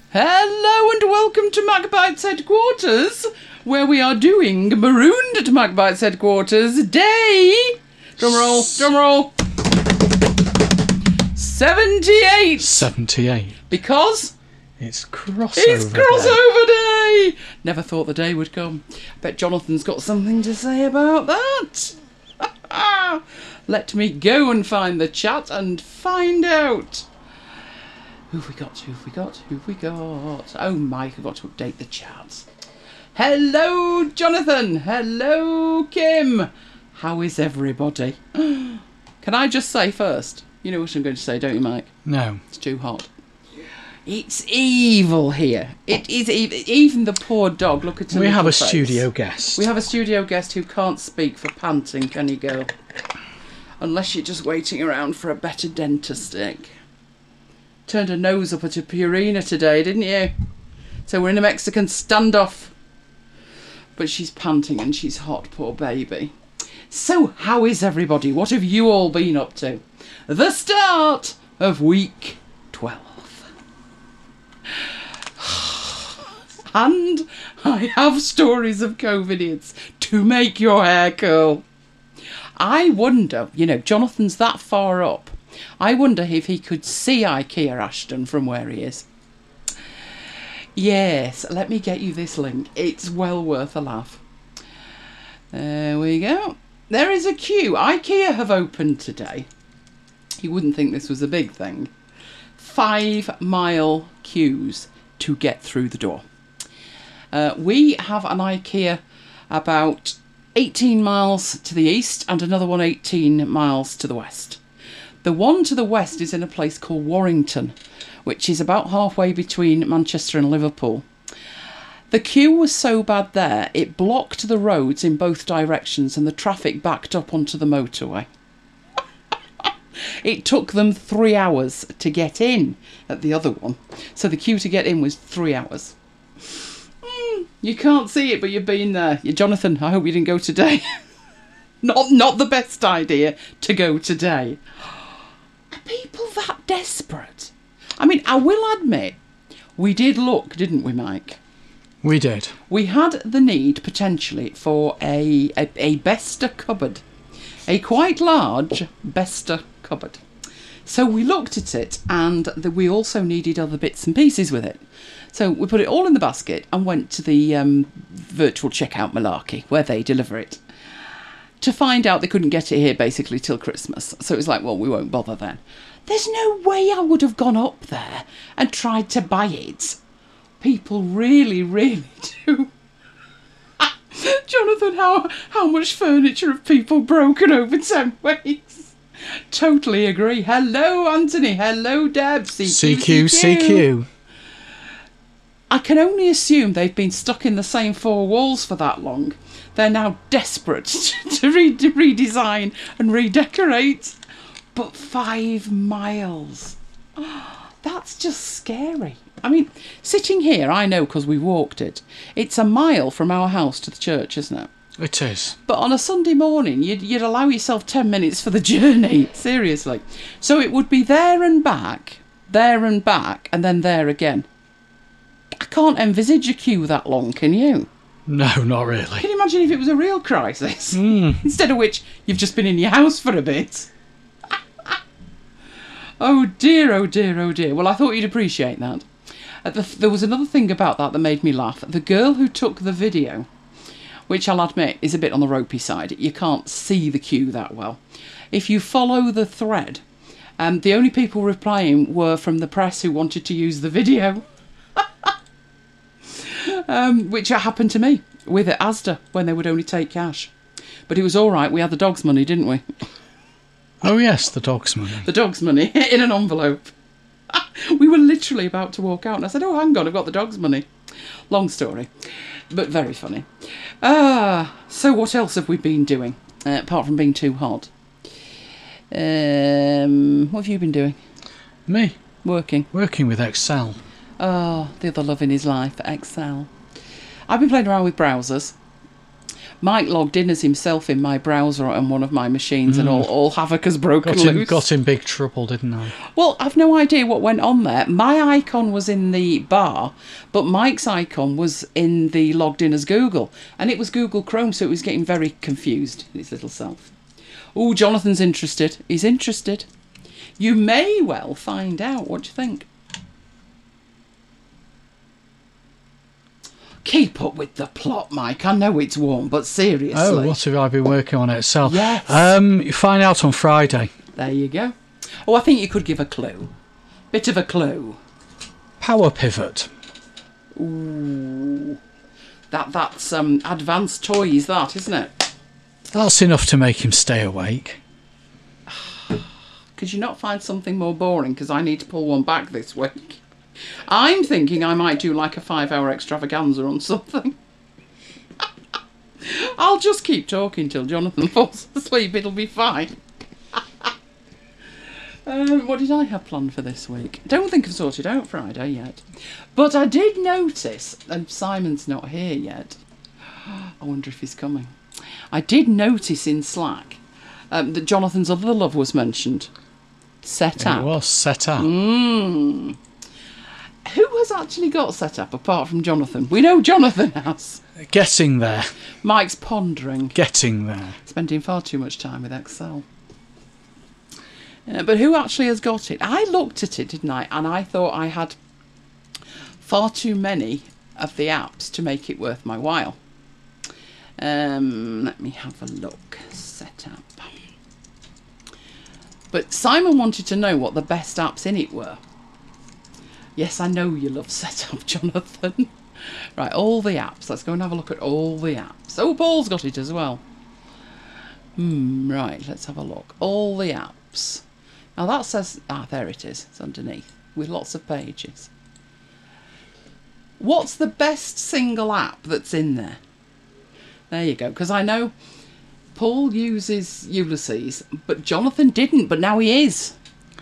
Hello and welcome to Magpie's headquarters, where we are doing Marooned at Magpie's headquarters day... Drumroll. 78. 78. Because... It's crossover day. Never thought the day would come. Bet Jonathan's got something to say about that. Let me go and find the chat and find out. Who've we got? Oh, Mike, I've got to update the chat. Hello, Jonathan. Hello, Kim. How is everybody? Can I just say first? You know what I'm going to say, don't you, Mike? No. It's too hot. It's evil here. It is even the poor dog. Look at him. We have a studio guest. We have a studio guest who can't speak for panting, can you, girl? Unless you're just waiting around for a better dentist stick. Turned her nose up at a Purina today, didn't you? So we're in a Mexican standoff. But she's panting and she's hot, poor baby. So how is everybody? What have you all been up to? The start of week 12. And I have stories of COVIDians to make your hair curl. I wonder, Jonathan's that far up. I wonder if he could see IKEA Ashton from where he is. Yes, let me get you this link. It's well worth a laugh. There we go. There is a queue. IKEA have opened today. You wouldn't think this was a big thing. 5-mile queues to get through the door. We have an IKEA about 18 miles to the east and another one 18 miles to the west. The one to the west is in a place called Warrington, which is about halfway between Manchester and Liverpool. The queue was so bad there, it blocked the roads in both directions and the traffic backed up onto the motorway. It took them 3 hours to get in at the other one. So the queue to get in was 3 hours. You can't see it, but you've been there. Jonathan, I hope you didn't go today. Not the best idea to go today. Are people that desperate? I mean, I will admit, we did look, didn't we, Mike? We did. We had the need, potentially, for a Besta cupboard. A quite large Besta cupboard. So we looked at it, and we also needed other bits and pieces with it. So we put it all in the basket and went to the virtual checkout malarkey, where they deliver it. To find out they couldn't get it here basically till Christmas. So it was like, well, we won't bother then. There's no way I would have gone up there and tried to buy it. People really, really do. Jonathan, how much furniture have people broken over 10 weeks? Totally agree. Hello, Anthony. Hello, Deb. CQ. I can only assume they've been stuck in the same four walls for that long. They're now desperate to redesign and redecorate. But 5 miles. That's just scary. I mean, sitting here, I know because we walked it. It's a mile from our house to the church, isn't it? It is. But on a Sunday morning, you'd allow yourself 10 minutes for the journey. Seriously. So it would be there and back, and then there again. I can't envisage a queue that long, can you? No, not really. Can you imagine if it was a real crisis? Instead of which, you've just been in your house for a bit. Oh dear, oh dear, oh dear. Well, I thought you'd appreciate that. There was another thing about that made me laugh. The girl who took the video, which I'll admit is a bit on the ropey side. You can't see the queue that well. If you follow the thread, the only people replying were from the press who wanted to use the video. Which happened to me with Asda when they would only take cash. But it was all right. We had the dog's money, didn't we? Oh, yes, the dog's money. The dog's money in an envelope. We were literally about to walk out and I said, oh, hang on, I've got the dog's money. Long story, but very funny. So what else have we been doing, apart from being too hot? What have you been doing? Me? Working with Excel. Oh, the other love in his life, Excel. I've been playing around with browsers. Mike logged in as himself in my browser on one of my machines, and all havoc has broken loose. Got in big trouble, didn't I? Well, I've no idea what went on there. My icon was in the bar, but Mike's icon was in the logged in as Google, and it was Google Chrome, so it was getting very confused, his little self. Oh, Jonathan's interested. He's interested. You may well find out. What do you think? Keep up with the plot, Mike. I know it's warm, but seriously. Oh, what have I been working on Excel? Yes. You find out on Friday. There you go. Oh, I think you could give a clue. Bit of a clue. Power pivot. Ooh. That's advanced toys, that, isn't it? That's enough to make him stay awake. Could you not find something more boring? Because I need to pull one back this week. I'm thinking I might do like a 5-hour extravaganza on something. I'll just keep talking till Jonathan falls asleep. It'll be fine. What did I have planned for this week? Don't think I've sorted out Friday yet. But I did notice, and Simon's not here yet. I wonder if he's coming. I did notice in Slack that Jonathan's other love was mentioned. Set Up. It was Set Up. Who has actually got Set Up apart from Jonathan? We know Jonathan has. Getting there. Mike's pondering. Getting there. Spending far too much time with Excel. But who actually has got it? I looked at it, didn't I? And I thought I had far too many of the apps to make it worth my while. Let me have a look. Set Up. But Simon wanted to know what the best apps in it were. Yes, I know you love Set Up, Jonathan. Right, all the apps. Let's go and have a look at all the apps. Oh, Paul's got it as well. Right, let's have a look. All the apps. Now that says... Ah, there it is. It's underneath. With lots of pages. What's the best single app that's in there? There you go. Because I know Paul uses Ulysses, but Jonathan didn't, but now he is.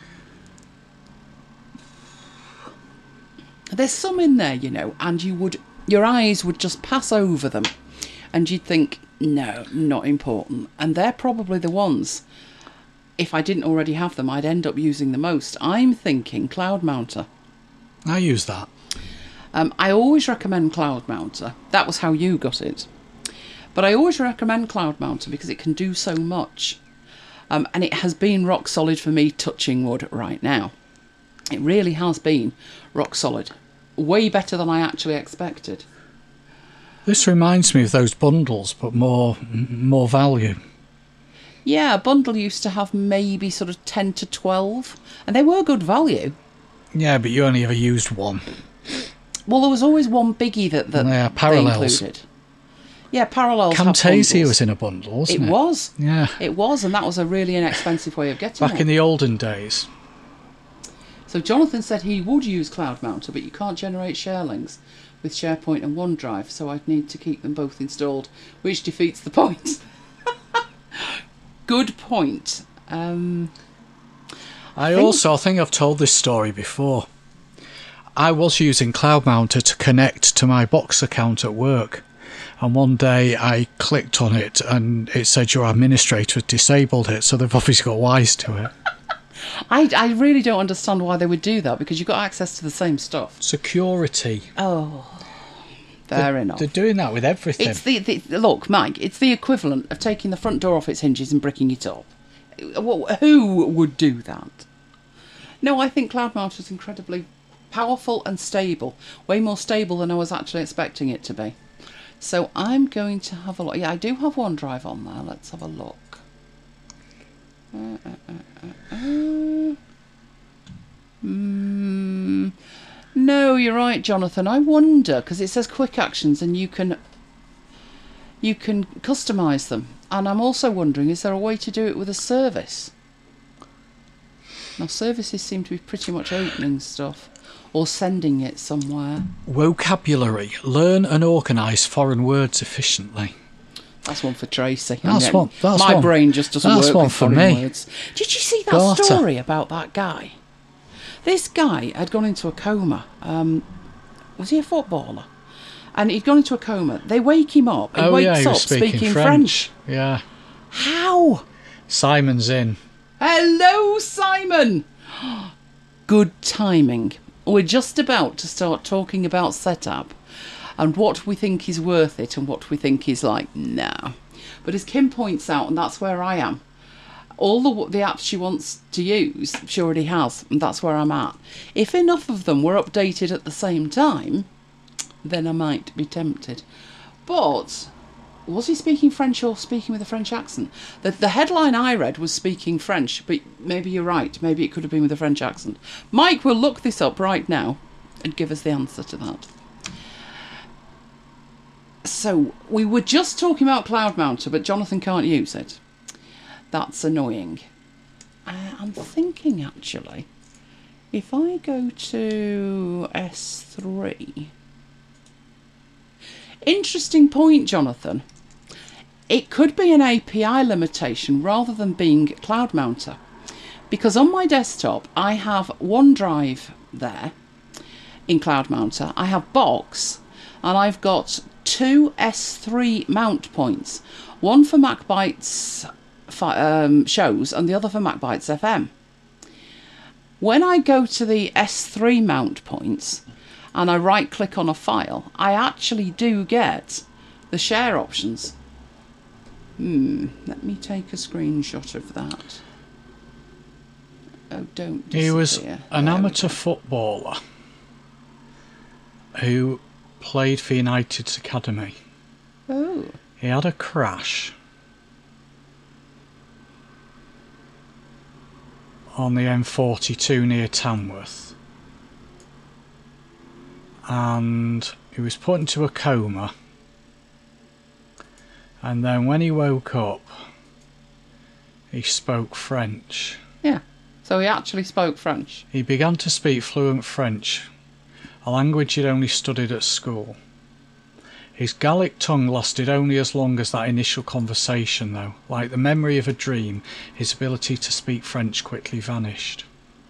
There's some in there, you know, and your eyes would just pass over them and you'd think, no, not important. And they're probably the ones, if I didn't already have them, I'd end up using the most. I'm thinking Cloud Mounter. I use that. I always recommend Cloud Mounter. That was how you got it. But I always recommend Cloud Mounter because it can do so much. And it has been rock solid for me, touching wood, right now. It really has been rock solid. Way better than I actually expected. This reminds me of those bundles, but more value. Yeah, a bundle used to have maybe sort of 10 to 12, and they were good value. Yeah, but you only ever used one. Well, there was always one biggie that yeah, they Parallels. included. Yeah, Parallels. Camtasia was in a bundle, wasn't it? It was. Yeah. It was, and that was a really inexpensive way of getting Back it. in the olden days. So Jonathan said he would use Cloud Mounter, but you can't generate share links with SharePoint and OneDrive, so I'd need to keep them both installed, which defeats the point. Good point. I think I've told this story before. I was using Cloud Mounter to connect to my Box account at work, and one day I clicked on it and it said your administrator had disabled it, so they've obviously got wise to it. I really don't understand why they would do that, because you've got access to the same stuff. Security. Oh, fair enough. They're doing that with everything. It's look, Mike, it's the equivalent of taking the front door off its hinges and bricking it up. Who would do that? No, I think Cloud Mounter is incredibly powerful and stable. Way more stable than I was actually expecting it to be. So I'm going to have a look. Yeah, I do have OneDrive on there. Let's have a look. No, you're right, Jonathan. I wonder, because it says quick actions and you can customise them. And I'm also wondering, is there a way to do it with a service? Now, services seem to be pretty much opening stuff or sending it somewhere. Vocabulary. Learn and organise foreign words efficiently. That's one for Tracy. My brain just doesn't work with foreign words. Did you see that Garter. story about that guy? This guy had gone into a coma. Was he a footballer? and he'd gone into a coma. They wake him up. He wakes he up was speaking French. Yeah. How? Simon's in. Hello, Simon. Good timing. We're just about to start talking about setup and what we think is worth it and what we think is like, nah. But as Kim points out, and that's where I am, all the apps she wants to use, she already has, and that's where I'm at. If enough of them were updated at the same time, then I might be tempted. But was he speaking French or speaking with a French accent? The headline I read was speaking French, but maybe you're right. Maybe it could have been with a French accent. Mike will look this up right now and give us the answer to that. So, we were just talking about Cloud Mounter, but Jonathan can't use it. That's annoying. I'm thinking, actually, if I go to S3... Interesting point, Jonathan. It could be an API limitation rather than being Cloud Mounter. Because on my desktop, I have OneDrive there in Cloud Mounter. I have Box, and I've got 2 S3 mount points. One for MacBytes shows and the other for MacBytes FM. When I go to the S3 mount points and I right click on a file, I actually do get the share options. Let me take a screenshot of that. Oh, don't disappear. He was an amateur footballer who played for United's academy. Oh. He had a crash on the M42 near Tamworth, and he was put into a coma, and then when he woke up he spoke French. Yeah, so he actually spoke French. He began to speak fluent French, a language he'd only studied at school. His Gallic tongue lasted only as long as that initial conversation, though. Like the memory of a dream, his ability to speak French quickly vanished.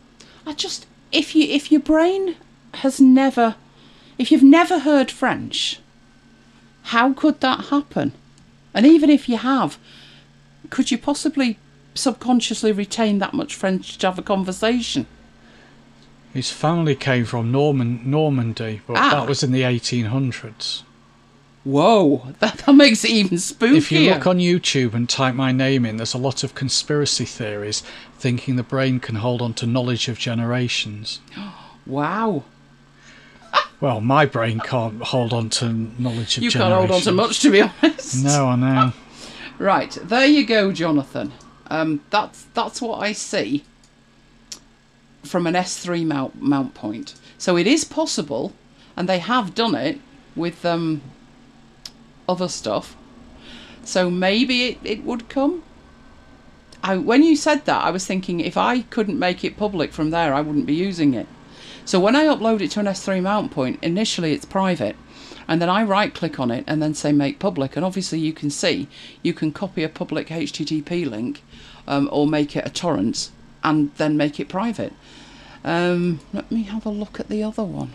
If your brain has never, if you've never heard French, how could that happen? And even if you have, could you possibly subconsciously retain that much French to have a conversation? His family came from Normandy, but that was in the 1800s. Whoa, that makes it even spookier. If you look on YouTube and type my name in, there's a lot of conspiracy theories thinking the brain can hold on to knowledge of generations. Wow. Well, my brain can't hold on to knowledge of generations. You can't hold on to much, to be honest. No, I know. Right, there you go, Jonathan. That's what I see from an S3 mount point. So it is possible, and they have done it with other stuff. So maybe it would come. When you said that, I was thinking if I couldn't make it public from there, I wouldn't be using it. So when I upload it to an S3 mount point, initially it's private, and then I right click on it and then say make public, and obviously you can see you can copy a public HTTP link or make it a torrent and then make it private. Let me have a look at the other one.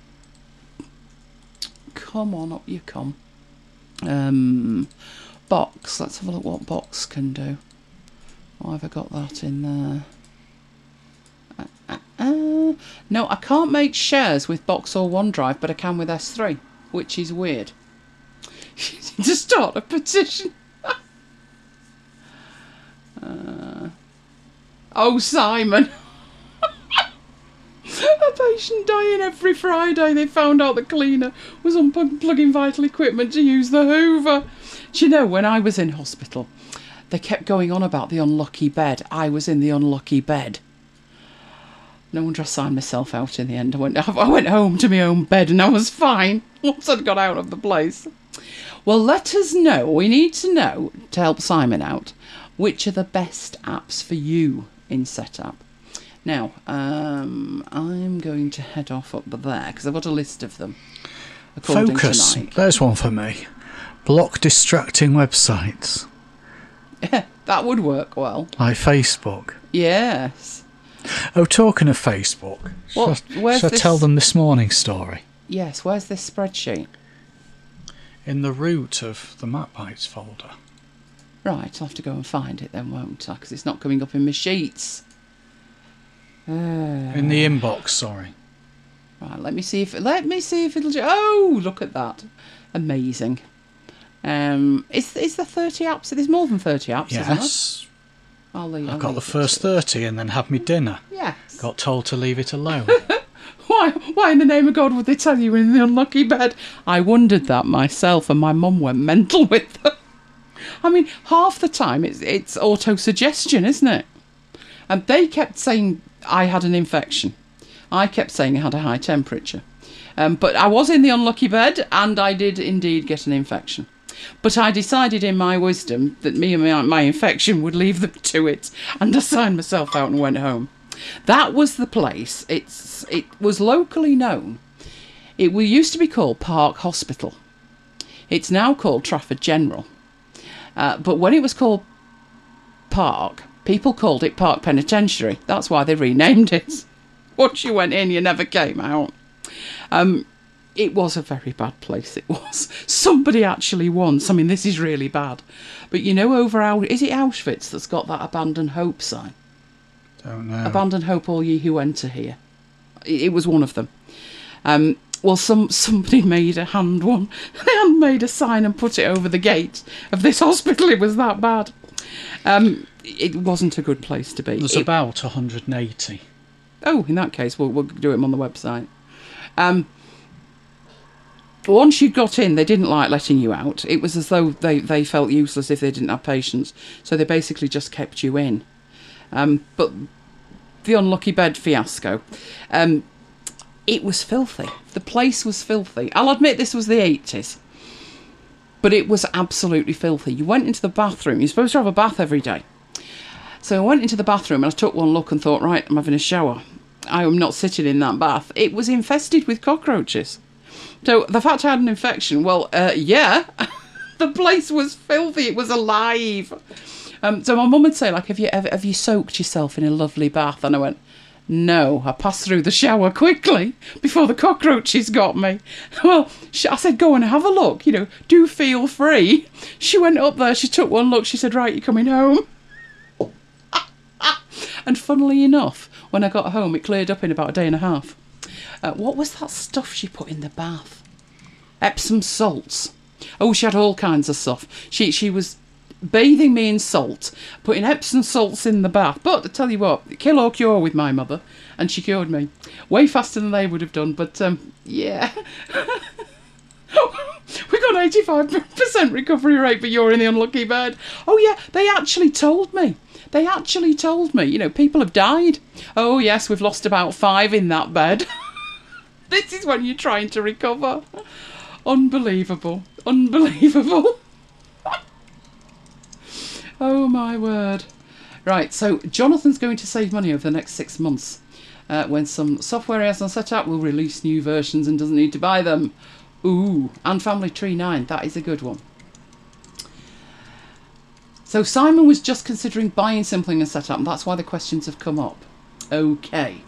Come on, up you come. Box, let's have a look what Box can do. Why have I got that in there? No, I can't make shares with Box or OneDrive, but I can with S3, which is weird. To start a petition. Oh, Simon. A patient dying every Friday. They found out the cleaner was unplugging vital equipment to use the Hoover. Do you know, when I was in hospital, they kept going on about the unlucky bed. I was in the unlucky bed. No wonder I signed myself out in the end. I went home to my own bed and I was fine once I'd got out of the place. Well, let us know. We need to know, to help Simon out, which are the best apps for you in setup. Now, I'm going to head off up there because I've got a list of them. Focus. There's one for me. Block distracting websites. Yeah, that would work well. Like Facebook. Yes. Oh, talking of Facebook, What? Shall I tell them this morning's story? Yes, where's this spreadsheet? in the root of the MacBytes folder. Right, I'll have to go and find it then, won't I? Because it's not coming up in my sheets. In the inbox, sorry. Right, let me see if it'll. Oh, look at that! Amazing. Is there 30 apps? There's more than 30 apps. Yes. Isn't there? I got the first 30 and then had me dinner. Yes. Got told to leave it alone. Why in the name of God would they tell you in the unlucky bed? I wondered that myself, and my mum went mental with them. I mean, half the time it's auto-suggestion, isn't it? And they kept saying I had an infection. I kept saying I had a high temperature. But I was in the unlucky bed, and I did indeed get an infection. But I decided in my wisdom that me and my infection would leave them to it, and I signed myself out and went home. That was the place. It was locally known. It used to be called Park Hospital. It's now called Trafford General. But when it was called Park, people called it Park Penitentiary. That's why they renamed it. Once you went in, you never came out. It was a very bad place, it was. Somebody actually once, I mean, this is really bad, but you know is it Auschwitz that's got that Abandon Hope sign? Don't know. Abandon Hope, all ye who enter here. It was one of them. Well, somebody made a hand one. They had made a sign and put it over the gate of this hospital. It was that bad. It wasn't a good place to be. There's about 180. Oh, in that case, we'll do it on the website. Once you got in, they didn't like letting you out. It was as though they felt useless if they didn't have patients. So they basically just kept you in. But the unlucky bed fiasco, it was filthy. The place was filthy. I'll admit this was the 80s. But it was absolutely filthy. You went into the bathroom. You're supposed to have a bath every day. So I went into the bathroom and I took one look and thought, right, I'm having a shower. I am not sitting in that bath. It was infested with cockroaches. So the fact I had an infection, well, yeah, the place was filthy. It was alive. So my mum would say, like, have you soaked yourself in a lovely bath? And I went, no, I passed through the shower quickly before the cockroaches got me. Well, I said, go and have a look, do feel free. She went up there, she took one look, she said, right, you're coming home. And funnily enough, when I got home, it cleared up in about a day and a half. What was that stuff she put in the bath? Epsom salts. Oh, she had all kinds of stuff. She was bathing me in salt, putting Epsom salts in the bath. But I tell you what, kill or cure with my mother, and she cured me way faster than they would have done. But yeah, we got 85% recovery rate, but you're in the unlucky bed. Oh yeah, they actually told me. People have died. Oh yes, we've lost about 5 in that bed. This is when you're trying to recover. Unbelievable. Oh my word. Right, so Jonathan's going to save money over the next 6 months. When some software he has on set up will release new versions and doesn't need to buy them. Ooh, and Family Tree 9, that is a good one. So Simon was just considering buying Simpling and Setup, and that's why the questions have come up. Okay.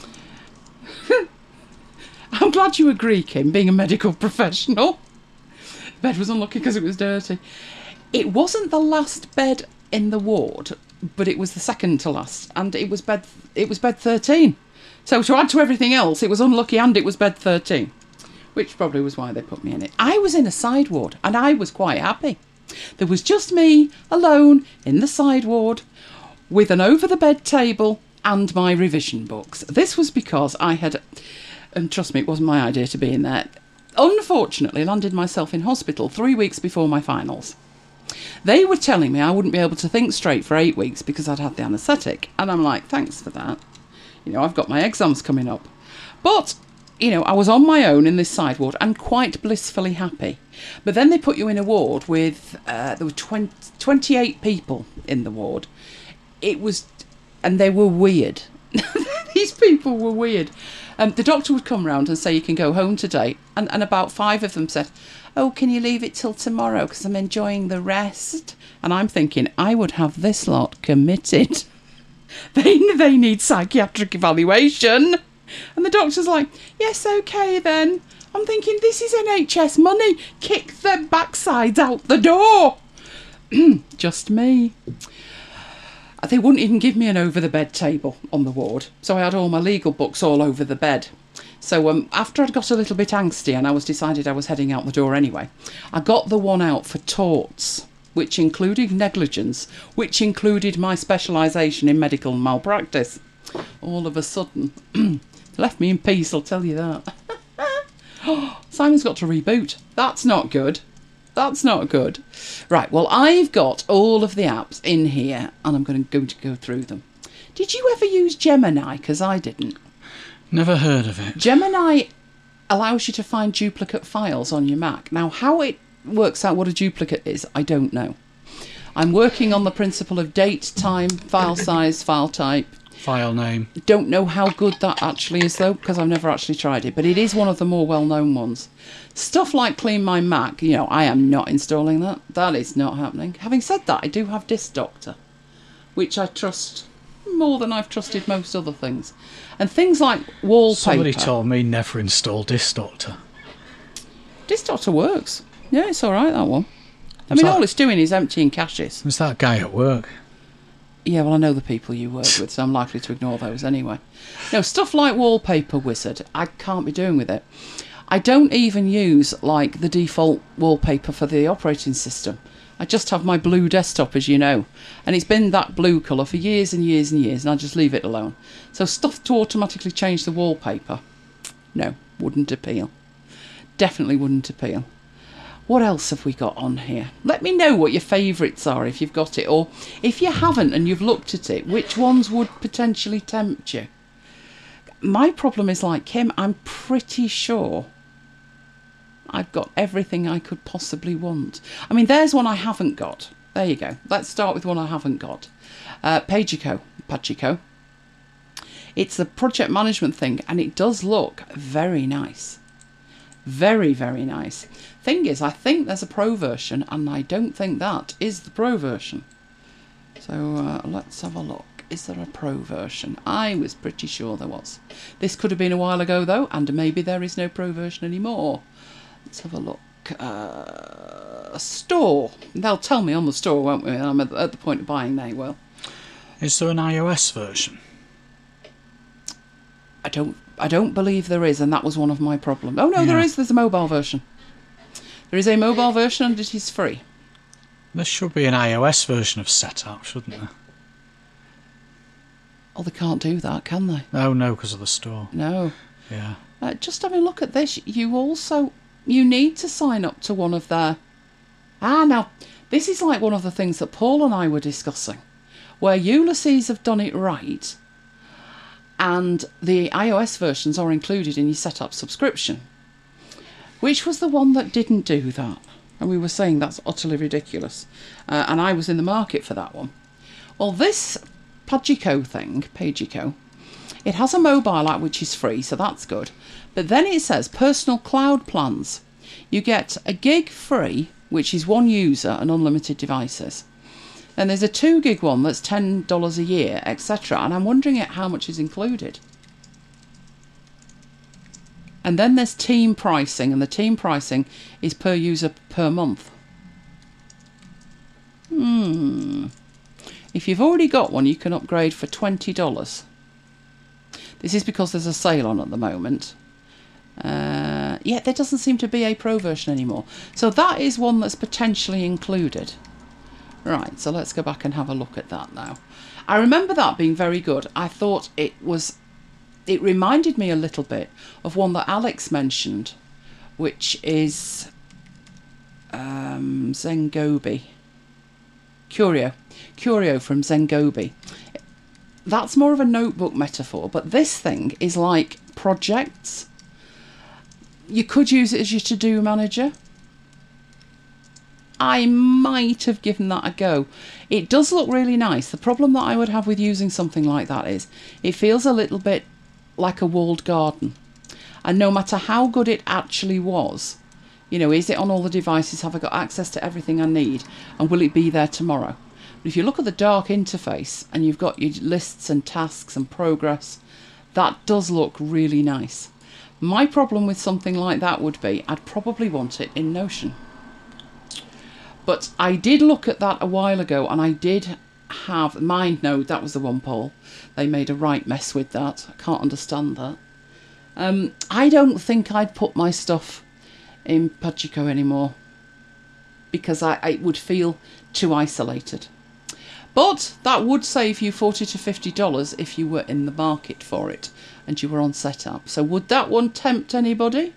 I'm glad you agree, Kim, being a medical professional. The bed was unlucky because it was dirty. It wasn't the last bed in the ward, but it was the second to last, and it was bed 13. So to add to everything else, it was unlucky and it was bed 13, which probably was why they put me in it. I was in a side ward, and I was quite happy. There was just me, alone, in the side ward, with an over-the-bed table and my revision books. This was because I had, and trust me, it wasn't my idea to be in there, unfortunately landed myself in hospital 3 weeks before my finals. They were telling me I wouldn't be able to think straight for 8 weeks because I'd had the anaesthetic. And I'm like, thanks for that. I've got my exams coming up. But I was on my own in this side ward and quite blissfully happy. But then they put you in a ward with, there were 28 people in the ward. And they were weird. These people were weird. The doctor would come round and say, you can go home today. And about 5 of them said, oh, can you leave it till tomorrow because I'm enjoying the rest? And I'm thinking, I would have this lot committed. They need psychiatric evaluation. And the doctor's like, yes, okay then. I'm thinking, this is NHS money. Kick their backsides out the door. Just me. They wouldn't even give me an over-the-bed table on the ward, so I had all my legal books all over the bed. So after I'd got a little bit angsty and I decided I was heading out the door anyway, I got the one out for torts, which included negligence, which included my specialisation in medical malpractice. All of a sudden, left me in peace, I'll tell you that. Simon's got to reboot. That's not good. That's not good. Right, well, I've got all of the apps in here and I'm going to go through them. Did you ever use Gemini? Because I didn't. Never heard of it. Gemini allows you to find duplicate files on your Mac. Now, how it works out what a duplicate is, I don't know. I'm working on the principle of date, time, file size, file type. File name. Don't know how good that actually is, though, because I've never actually tried it. But it is one of the more well-known ones. Stuff like Clean My Mac, you know, I am not installing that. That is not happening. Having said that, I do have Disk Doctor, which I trust more than I've trusted most other things. And things like wallpaper. Somebody told me never install Disk Doctor. Disk Doctor works. Yeah, it's all right, that one. I mean, all it's doing is emptying caches. Is that guy at work? Yeah, well, I know the people you work with, so I'm likely to ignore those anyway. No, stuff like Wallpaper Wizard, I can't be doing with it. I don't even use, like, the default wallpaper for the operating system. I just have my blue desktop, as you know. And it's been that blue colour for years and years and years, and I just leave it alone. So stuff to automatically change the wallpaper, no, wouldn't appeal. Definitely wouldn't appeal. What else have we got on here? Let me know what your favourites are if you've got it, or if you haven't and you've looked at it, which ones would potentially tempt you? My problem is like Kim, I'm pretty sure I've got everything I could possibly want. I mean, there's one I haven't got. There you go. Let's start with one I haven't got. Pagico. It's a project management thing, and it does look very nice. Very, very nice. Thing is, I think there's a pro version, and I don't think that is the pro version. So let's have a look. Is there a pro version? I was pretty sure there was. This could have been a while ago, though, and maybe there is no pro version anymore. Let's have a look. A store. They'll tell me on the store, won't we? I'm at the point of buying, they will. Is there an iOS version? I don't believe there is, and that was one of my problems. Oh, no, there is. There's a mobile version. There is a mobile version, and it is free. There should be an iOS version of Setup, shouldn't there? Oh, they can't do that, can they? Oh, no, because of the store. No. Yeah. Just having a look at this, you need to sign up to one of their... now, this is like one of the things that Paul and I were discussing, where Ulysses have done it right, and the iOS versions are included in your setup subscription. Which was the one that didn't do that? And we were saying that's utterly ridiculous. And I was in the market for that one. Well, this Pagico thing, it has a mobile app which is free, so that's good. But then it says personal cloud plans. You get a gig free, which is one user and unlimited devices. And there's a 2 gig one that's $10 a year, etc. And I'm wondering how much is included. And then there's team pricing, and the team pricing is per user per month. If you've already got one, you can upgrade for $20. This is because there's a sale on at the moment. Yeah, there doesn't seem to be a pro version anymore. So that is one that's potentially included. Right, so let's go back and have a look at that now. I remember that being very good. I thought it reminded me a little bit of one that Alex mentioned, which is Zengobi. Curio from Zengobi. That's more of a notebook metaphor, but this thing is like projects. You could use it as your to-do manager. I might have given that a go. It does look really nice. The problem that I would have with using something like that is it feels a little bit like a walled garden. And no matter how good it actually was, is it on all the devices? Have I got access to everything I need? And will it be there tomorrow? But if you look at the dark interface and you've got your lists and tasks and progress, that does look really nice. My problem with something like that would be I'd probably want it in Notion. But I did look at that a while ago, and I did have MindNode. That was the one, Paul. They made a right mess with that. I can't understand that. I don't think I'd put my stuff in Pachiko anymore, because I would feel too isolated. But that would save you $40 to $50 if you were in the market for it and you were on setup. So would that one tempt anybody?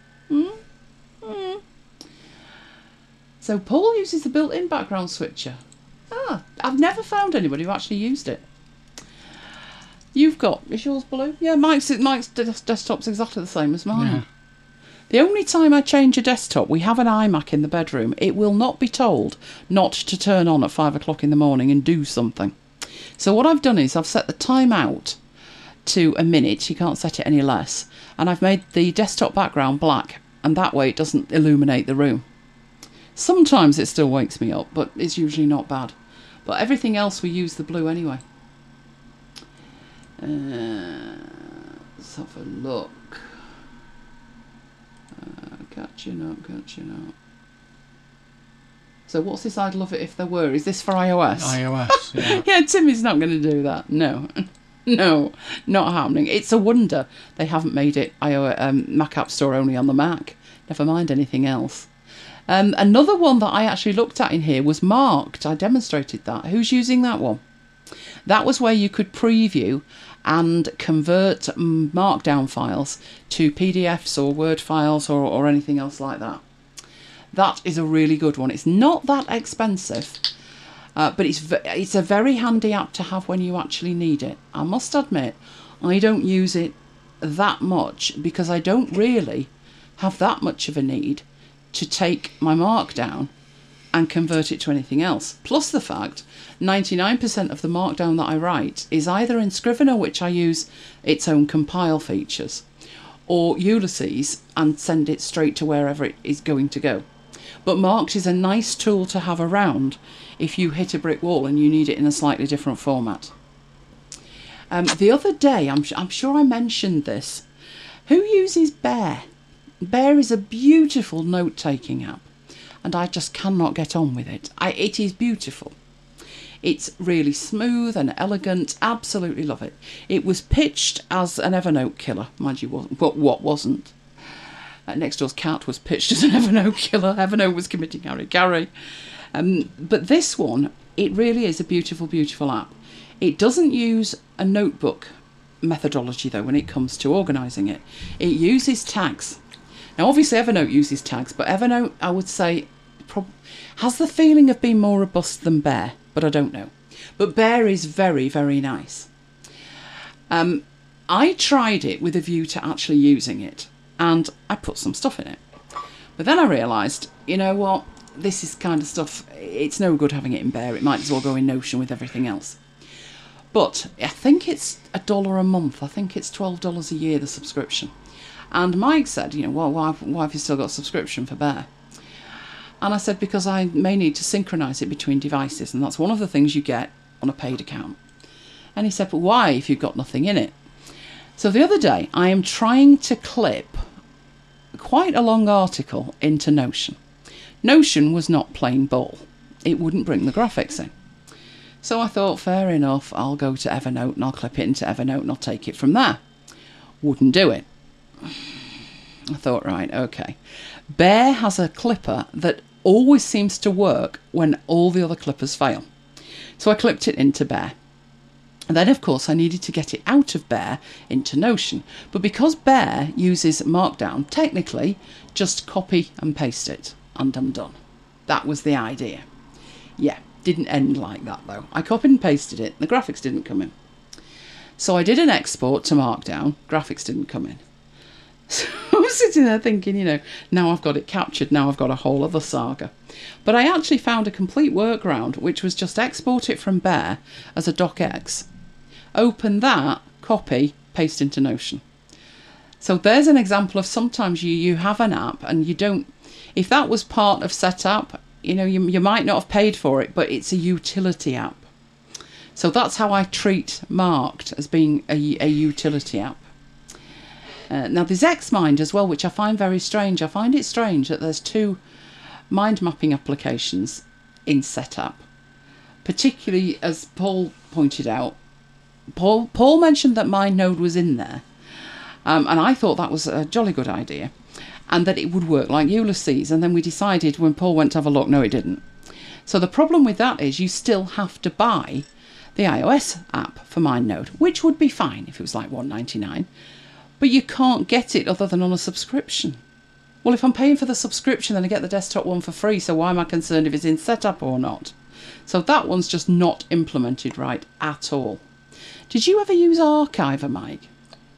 So Paul uses the built-in background switcher. I've never found anybody who actually used it. You've got, is yours blue? Yeah, Mike's desktop's exactly the same as mine. Yeah. The only time I change a desktop, we have an iMac in the bedroom, it will not be told not to turn on at 5 o'clock in the morning and do something. So what I've done is I've set the time out to a minute, you can't set it any less, and I've made the desktop background black, and that way it doesn't illuminate the room. Sometimes it still wakes me up, but it's usually not bad. But everything else we use the blue anyway. Let's have a look. Catching up. So what's this I'd love it if there were? Is this for iOS? iOS, yeah. Yeah, Timmy's not going to do that. No, no, not happening. It's a wonder they haven't made it Mac App Store only on the Mac. Never mind anything else. Another one that I actually looked at in here was Marked. I demonstrated that. Who's using that one? That was where you could preview and convert markdown files to PDFs or Word files or anything else like that. That is a really good one. It's not that expensive, but it's a very handy app to have when you actually need it. I must admit, I don't use it that much because I don't really have that much of a need to take my markdown and convert it to anything else. Plus the fact 99% of the markdown that I write is either in Scrivener, which I use its own compile features, or Ulysses and send it straight to wherever it is going to go. But Marked is a nice tool to have around if you hit a brick wall and you need it in a slightly different format. The other day, I'm sure I mentioned this. Who uses Bear? Bear is a beautiful note-taking app, and I just cannot get on with it. It is beautiful. It's really smooth and elegant. Absolutely love it. It was pitched as an Evernote killer. Mind you, but what wasn't? Nextdoor's Cat was pitched as an Evernote killer. Evernote was committing hara-kiri. But this one, it really is a beautiful, beautiful app. It doesn't use a notebook methodology, though, when it comes to organising it. It uses tags. Now, obviously, Evernote uses tags, but Evernote, I would say, has the feeling of being more robust than Bear, but I don't know. But Bear is very, very nice. I tried it with a view to actually using it, and I put some stuff in it. But then I realised, you know what, this is kind of stuff, it's no good having it in Bear. It might as well go in Notion with everything else. But I think it's $1 a month. I think it's $12 a year, the subscription. And Mike said, you know, well, why have you still got a subscription for Bear? And I said, because I may need to synchronise it between devices, and that's one of the things you get on a paid account. And he said, but why if you've got nothing in it? So the other day, I am trying to clip quite a long article into Notion. Notion was not playing ball. It wouldn't bring the graphics in. So I thought, fair enough, I'll go to Evernote and I'll clip it into Evernote and I'll take it from there. Wouldn't do it. I thought, right, okay. Bear has a clipper that always seems to work when all the other clippers fail. So I clipped it into Bear. And then, of course, I needed to get it out of Bear into Notion. But because Bear uses Markdown, technically, just copy and paste it, and I'm done. That was the idea. Yeah, didn't end like that, though. I copied and pasted it. The graphics didn't come in. So I did an export to Markdown. Graphics didn't come in. So I was sitting there thinking, you know, now I've got it captured, now I've got a whole other saga. But I actually found a complete workaround, which was just export it from Bear as a docx, open that, copy, paste into Notion. So there's an example of sometimes you have an app and you don't, if that was part of setup, you know, you might not have paid for it, but it's a utility app. So that's how I treat Marked, as being a utility app. Now there's Xmind as well, which I find very strange. I find it strange that there's two mind mapping applications in setup, particularly as Paul pointed out. Paul mentioned that MindNode was in there, and I thought that was a jolly good idea, and that it would work like Ulysses. And then we decided when Paul went to have a look, no, it didn't. So the problem with that is you still have to buy the iOS app for MindNode, which would be fine if it was like $1.99. But you can't get it other than on a subscription. Well, if I'm paying for the subscription, then I get the desktop one for free, so why am I concerned if it's in setup or not? So that one's just not implemented right at all. Did you ever use Archiver, Mike?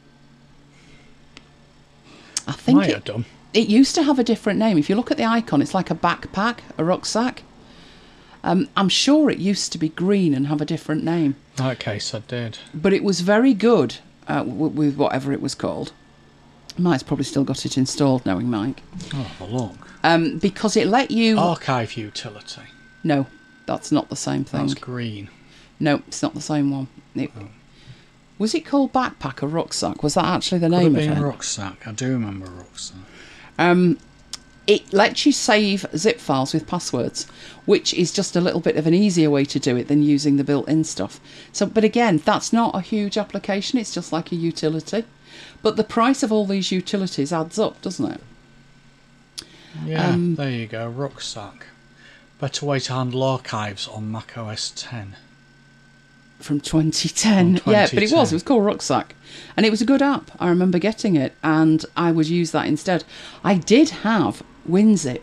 I think Might have done. It used to have a different name. If you look at the icon, it's like a backpack, a rucksack. I'm sure it used to be green and have a different name. In that case, I did. But it was very good with whatever it was called. Mike's probably still got it installed, knowing Mike. Oh, look. Because it let you... Archive utility. No, that's not the same thing. That's green. No, it's not the same one. Was it called Backpack or Rucksack? Was that actually the Could name have of been it? Rucksack. I do remember Rucksack. It lets you save zip files with passwords, which is just a little bit of an easier way to do it than using the built-in stuff. So, but again, that's not a huge application. It's just like a utility. But the price of all these utilities adds up, doesn't it? Yeah, there you go. Rucksack. Better way to handle archives on Mac OS X. From 2010. From Yeah, but it 2010. was called Rucksack. And it was a good app. I remember getting it, and I would use that instead. I did have WinZip.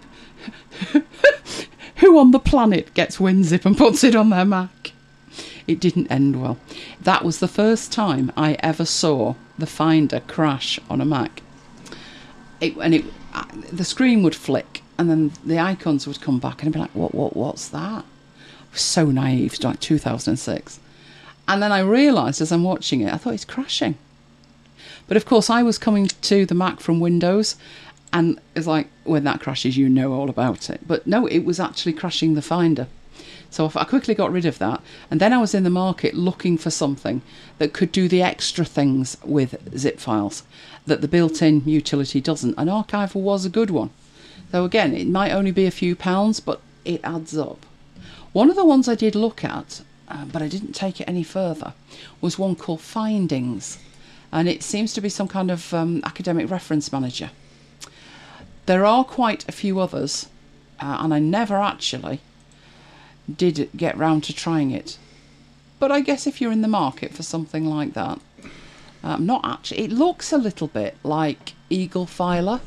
Who on the planet gets WinZip and puts it on their Mac? It didn't end well. That was the first time I ever saw the Finder crash on a Mac. The screen would flick, and then the icons would come back, and I'd be like, what's that? I was so naive, it's like 2006. And then I realised as I'm watching it, I thought it's crashing. But of course, I was coming to the Mac from Windows, and it's like, when that crashes, you know all about it. But no, it was actually crashing the Finder. So I quickly got rid of that. And then I was in the market looking for something that could do the extra things with zip files that the built-in utility doesn't. And Archiver was a good one. So again, it might only be a few pounds, but it adds up. One of the ones I did look at, but I didn't take it any further, was one called Findings. And it seems to be some kind of academic reference manager. There are quite a few others, and I never actually did get round to trying it. But I guess if you're in the market for something like that, not actually, it looks a little bit like Eagle Filer,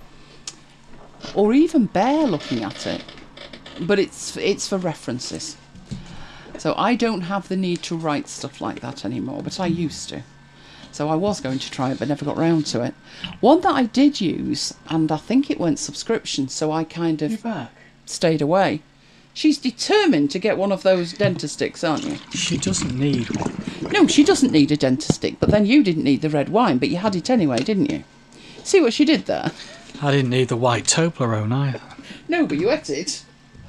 or even Bear looking at it, but it's for references. So I don't have the need to write stuff like that anymore, but I used to. So I was going to try it, but never got round to it. One that I did use, and I think it went subscription, so I kind of stayed away. She's determined to get one of those Dentasticks, aren't you? She doesn't need one. No, she doesn't need a Dentastic, but then you didn't need the red wine, but you had it anyway, didn't you? See what she did there? I didn't need the white Toblerone either. No, but you ate it.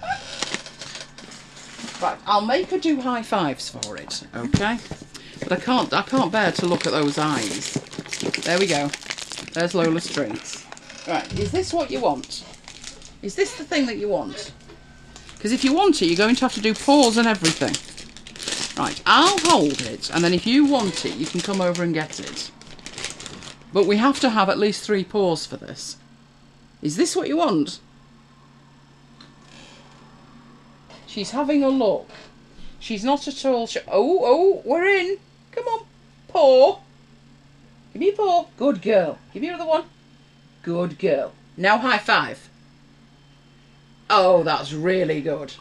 Right, I'll make her do high fives for it, okay? But I can't bear to look at those eyes. There we go. There's Lola's treats. Right, is this what you want? Is this the thing that you want? Because if you want it, you're going to have to do pause and everything. Right, I'll hold it, and then if you want it, you can come over and get it. But we have to have at least 3 paws for this. Is this what you want? She's having a look. She's not at all sure. Oh, we're in. Come on. Paw. Give me a paw. Good girl. Give me another one. Good girl. Now high five. Oh, that's really good.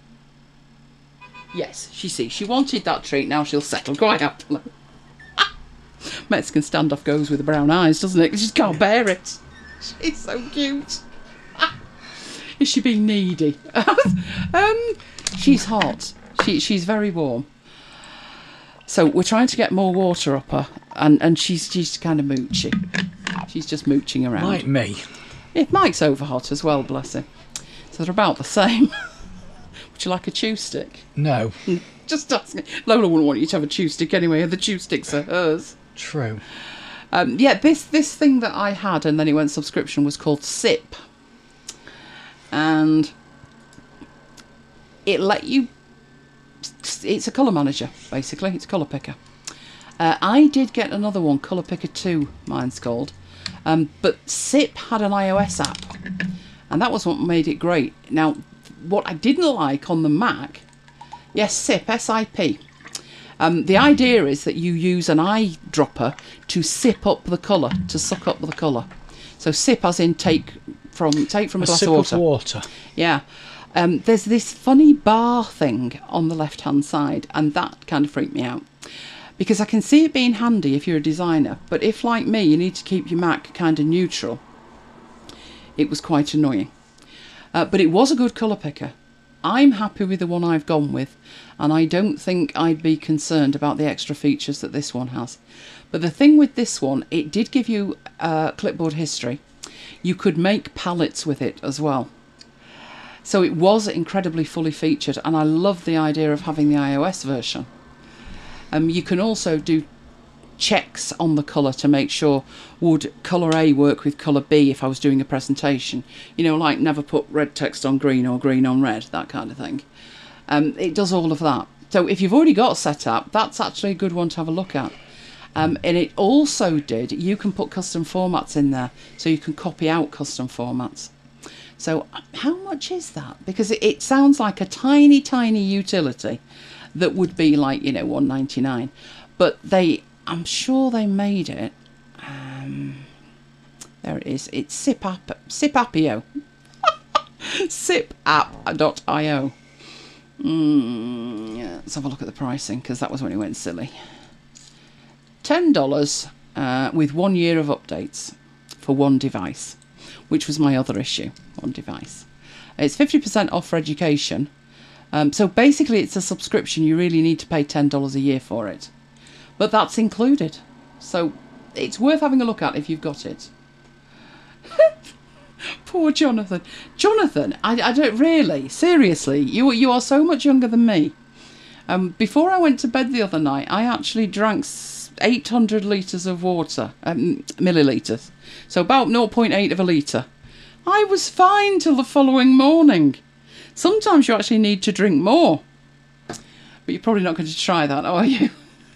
Yes, she sees. She wanted that treat. Now she'll settle quite happily. Mexican standoff goes with the brown eyes, doesn't it? She just can't bear it. She's so cute. Is she being needy? She's hot. She's very warm. So we're trying to get more water up her, and she's kind of moochy. She's just mooching around. Like me. Yeah, Mike's over hot as well, bless him. So they're about the same. Would you like a chew stick? No. Just asking. Lola wouldn't want you to have a chew stick anyway. The chew sticks are hers. True. Yeah, this thing that I had and then it went subscription was called SIP. And it let you... It's a colour manager, basically. It's a colour picker. I did get another one, Colour Picker 2, mine's called. But SIP had an iOS app. And that was what made it great. Now, what I didn't like on the Mac... Yes, SIP, S-I-P. The idea is that you use an eyedropper to sip up the colour, to suck up the colour. So sip as in take from a glass sip of water. Of water. Yeah. There's this funny bar thing on the left-hand side, and that kind of freaked me out. Because I can see it being handy if you're a designer, but if, like me, you need to keep your Mac kind of neutral, it was quite annoying. But it was a good colour picker. I'm happy with the one I've gone with, and I don't think I'd be concerned about the extra features that this one has. But the thing with this one, it did give you clipboard history. You could make palettes with it as well. So it was incredibly fully featured, and I love the idea of having the iOS version. You can also do checks on the colour to make sure, would colour A work with colour B if I was doing a presentation? You know, like never put red text on green or green on red, that kind of thing. It does all of that. So if you've already got set up, that's actually a good one to have a look at. And it also did, you can put custom formats in there, so you can copy out custom formats. So how much is that? Because it sounds like a tiny, tiny utility that would be like, you know, $1.99. But I'm sure they made it. There it is. It's SIP-Appio. SIP-App.io. Yeah, let's have a look at the pricing, because that was when it went silly. $10 with 1 year of updates for one device, which was my other issue, one device. It's 50% off for education. So basically it's a subscription. You really need to pay $10 a year for it. But that's included. So it's worth having a look at if you've got it. Poor Jonathan. Jonathan, I don't really, seriously, you are so much younger than me. Before I went to bed the other night, I actually drank 800 litres of water, millilitres. So about 0.8 of a litre. I was fine till the following morning. Sometimes you actually need to drink more. But you're probably not going to try that, are you?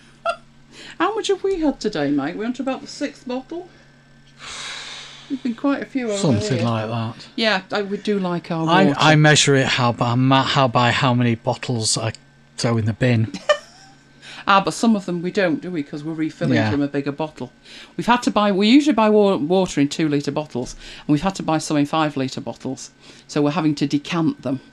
How much have we had today, mate? We're on to about the 6th bottle. There's been quite a few over Something here. like that. Yeah, we do like our water. I measure it by how many bottles I throw in the bin. But some of them we don't, do we? Because we're refilling from a bigger bottle. We usually buy water in 2 litre bottles, and we've had to buy some in 5 litre bottles. So we're having to decant them.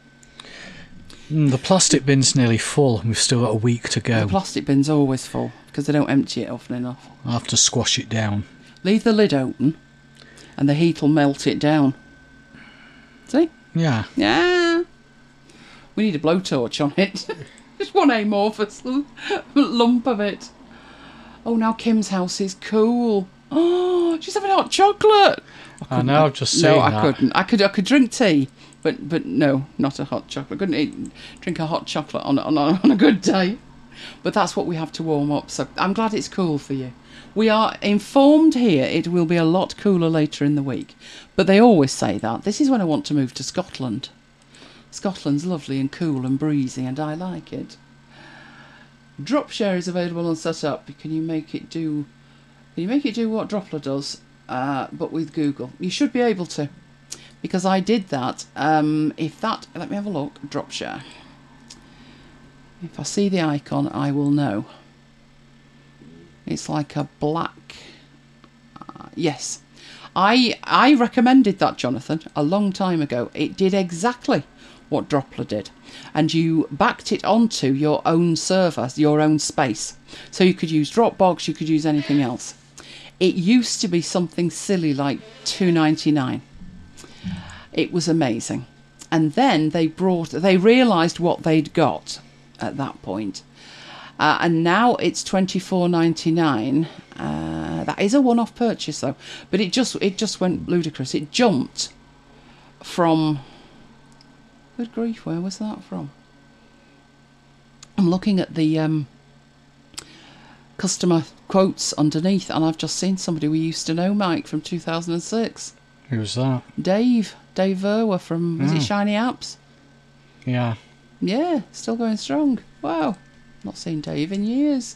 The plastic bin's nearly full, and we've still got a week to go. The plastic bin's always full, because they don't empty it often enough. I'll have to squash it down. Leave the lid open, and the heat will melt it down. See? Yeah. Yeah. We need a blowtorch on it. Just one amorphous lump of it. Oh, now Kim's house is cool. Oh, she's having hot chocolate. I know, I've just seen that. No, I couldn't. I could drink tea, but no, not a hot chocolate. Couldn't drink a hot chocolate on a good day. But that's what we have to warm up. So I'm glad it's cool for you. We are informed here it will be a lot cooler later in the week. But they always say that. This is when I want to move to Scotland. Scotland's lovely and cool and breezy, and I like it. Dropshare is available and set up. Can you make it do what Droplr does, but with Google? You should be able to, because I did that. Let me have a look. Dropshare. If I see the icon, I will know. It's like a black... yes. I recommended that, Jonathan, a long time ago. It did exactly what Droplr did. And you backed it onto your own server, your own space. So you could use Dropbox, you could use anything else. It used to be something silly like $2.99. It was amazing. And then they realised what they'd got at that point. And now it's $24.99. That is a one-off purchase though. But it just went ludicrous. It jumped from... Good grief, where was that from? I'm looking at the customer quotes underneath, and I've just seen somebody we used to know, Mike, from 2006. Who's that? Dave Verwer from, was it Shiny Apps? Yeah. Yeah, still going strong. Wow. Not seen Dave in years.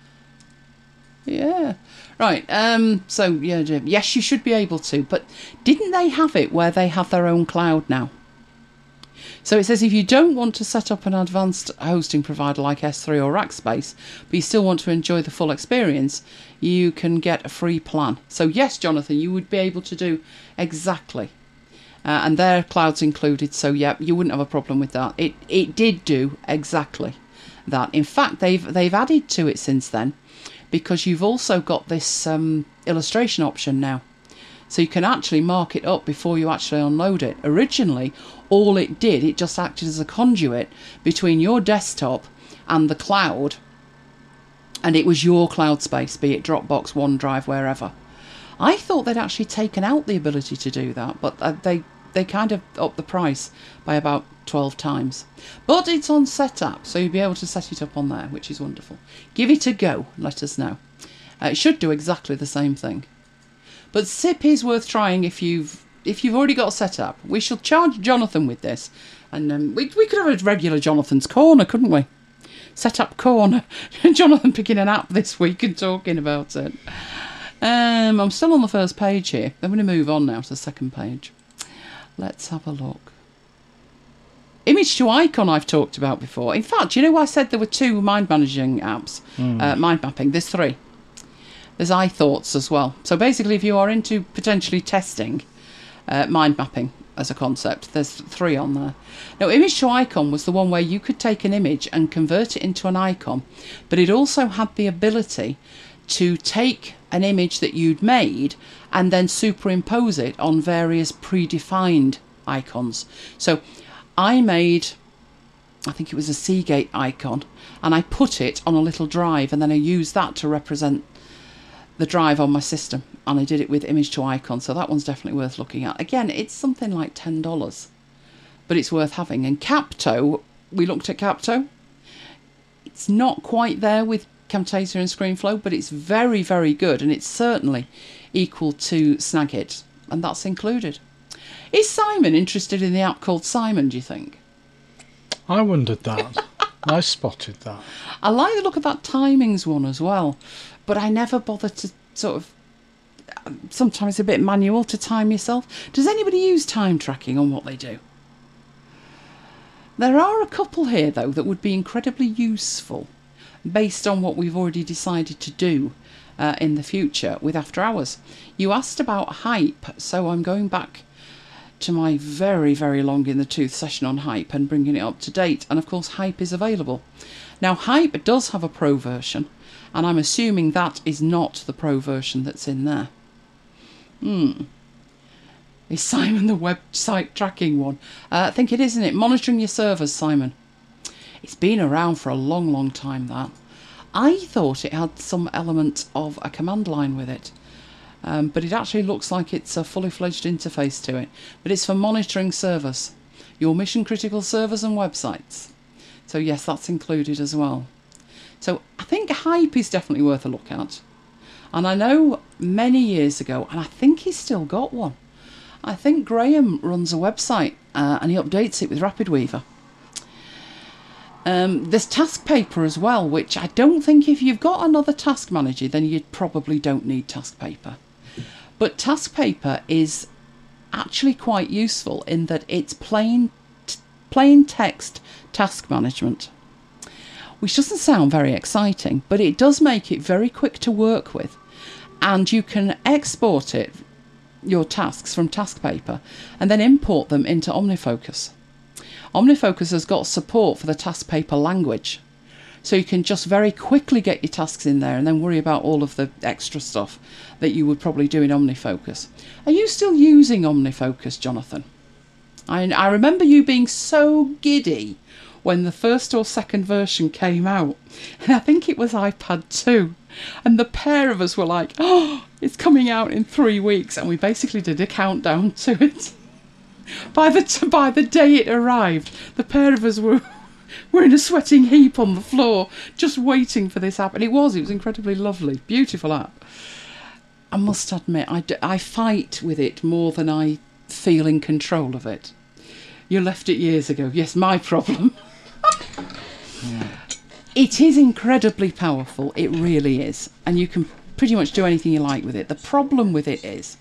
Yeah. Right, so, yeah, Jim. Yes, you should be able to, but didn't they have it where they have their own cloud now? So it says if you don't want to set up an advanced hosting provider like S3 or Rackspace, but you still want to enjoy the full experience, you can get a free plan. So yes, Jonathan, you would be able to do exactly. And their cloud's included, so yeah, you wouldn't have a problem with that. It did do exactly that. In fact, they've added to it since then, because you've also got this illustration option now. So you can actually mark it up before you actually unload it. Originally, all it did, it just acted as a conduit between your desktop and the cloud, and it was your cloud space, be it Dropbox, OneDrive, wherever. I thought they'd actually taken out the ability to do that, but they kind of upped the price by about 12 times. But it's on Setapp, so you'll be able to set it up on there, which is wonderful. Give it a go, let us know. It should do exactly the same thing. But SIP is worth trying if you've already got set up. We shall charge Jonathan with this, and we could have a regular Jonathan's Corner, couldn't we? Setup Corner. Jonathan picking an app this week and talking about it. I'm still on the first page here. I'm going to move on now to the second page. Let's have a look. Image to icon I've talked about before. In fact, you know I said there were 2 mind managing apps, mind mapping. There's 3. There's iThoughts as well. So basically, if you are into potentially testing mind mapping as a concept, there's 3 on there. Now, image to icon was the one where you could take an image and convert it into an icon, but it also had the ability to take an image that you'd made and then superimpose it on various predefined icons. So I made, I think it was a Seagate icon, and I put it on a little drive, and then I used that to represent the drive on my system, and I did it with image to icon, so that one's definitely worth looking at. Again, it's something like $10, but it's worth having. And Capto, we looked at Capto. It's not quite there with Camtasia and ScreenFlow, but it's very, very good, and it's certainly equal to Snagit, and that's included. Is Simon interested in the app called Simon, do you think? I wondered that. I spotted that. I like the look of that timings one as well, but I never bother to sort of, sometimes it's a bit manual to time yourself. Does anybody use time tracking on what they do? There are a couple here, though, that would be incredibly useful based on what we've already decided to do in the future with After Hours. You asked about Hype, so I'm going back to my very, very long in the tooth session on Hype and bringing it up to date. And of course, Hype is available. Now, Hype does have a pro version, and I'm assuming that is not the pro version that's in there. Is Simon the website tracking one? I think it is, isn't it? Monitoring your servers, Simon. It's been around for a long, long time, that. I thought it had some element of a command line with it. But it actually looks like it's a fully fledged interface to it. But it's for monitoring servers, your mission critical servers and websites. So yes, that's included as well. So I think Hype is definitely worth a look at. And I know many years ago, and I think he's still got one. I think Graham runs a website and he updates it with RapidWeaver. There's TaskPaper as well, which I don't think if you've got another task manager, then you probably don't need TaskPaper. But TaskPaper is actually quite useful in that it's plain text task management, which doesn't sound very exciting, but it does make it very quick to work with, and you can export it, your tasks, from TaskPaper and then import them into OmniFocus. OmniFocus has got support for the TaskPaper language, so you can just very quickly get your tasks in there and then worry about all of the extra stuff that you would probably do in OmniFocus. Are you still using OmniFocus, Jonathan? I remember you being so giddy when the first or second version came out, and I think it was iPad 2, and the pair of us were like, oh, it's coming out in 3 weeks, and we basically did a countdown to it. By the day it arrived, the pair of us were were in a sweating heap on the floor, just waiting for this app. And it was incredibly lovely, beautiful app. I must admit, I fight with it more than I feel in control of it. You left it years ago. Yes, my problem. It is incredibly powerful. It really is. And you can pretty much do anything you like with it. The problem with it is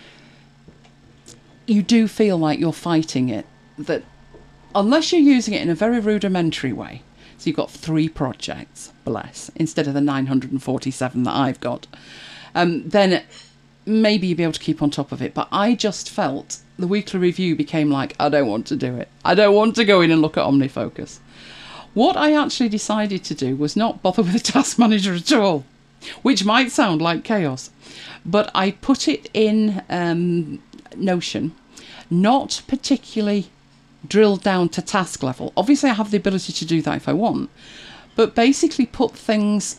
you do feel like you're fighting it. That unless you're using it in a very rudimentary way, so you've got 3 projects, bless, instead of the 947 that I've got, then maybe you'll be able to keep on top of it. But I just felt the weekly review became like, I don't want to do it. I don't want to go in and look at OmniFocus. What I actually decided to do was not bother with the task manager at all, which might sound like chaos. But I put it in Notion, not particularly drilled down to task level. Obviously, I have the ability to do that if I want, but basically put things...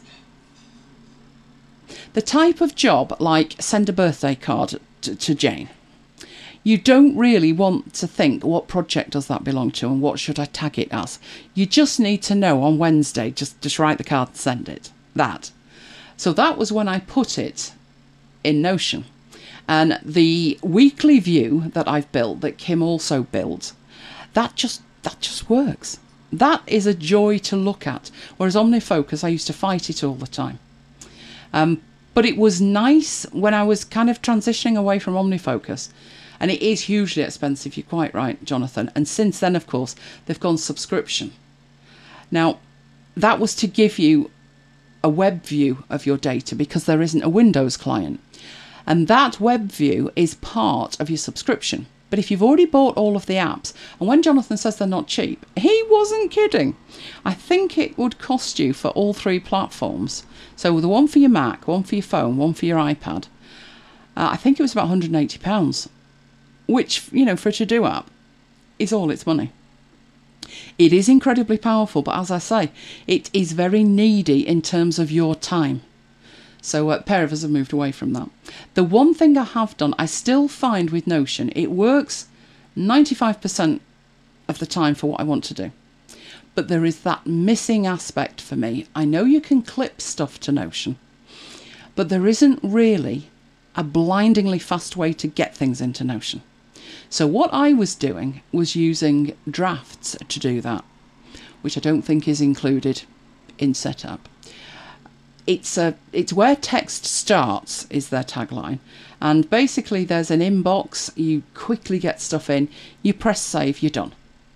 The type of job, like send a birthday card to Jane, you don't really want to think, what project does that belong to and what should I tag it as? You just need to know on Wednesday, just write the card and send it. That. So that was when I put it in Notion. And the weekly view that I've built, that Kim also built, that just works. That is a joy to look at. Whereas OmniFocus, I used to fight it all the time. But it was nice when I was kind of transitioning away from OmniFocus. And it is hugely expensive, you're quite right, Jonathan. And since then, of course, they've gone subscription. Now, that was to give you a web view of your data because there isn't a Windows client. And that web view is part of your subscription. But if you've already bought all of the apps, and when Jonathan says they're not cheap, he wasn't kidding. I think it would cost you for all 3 platforms. So the one for your Mac, one for your phone, one for your iPad. I think it was about £180, which, for a to-do app is all its money. It is incredibly powerful, but as I say, it is very needy in terms of your time. So a pair of us have moved away from that. The one thing I have done, I still find with Notion, it works 95% of the time for what I want to do. But there is that missing aspect for me. I know you can clip stuff to Notion, but there isn't really a blindingly fast way to get things into Notion. So what I was doing was using drafts to do that, which I don't think is included in setup. It's where text starts is their tagline, and basically there's an inbox. You quickly get stuff in, you press save, you're done.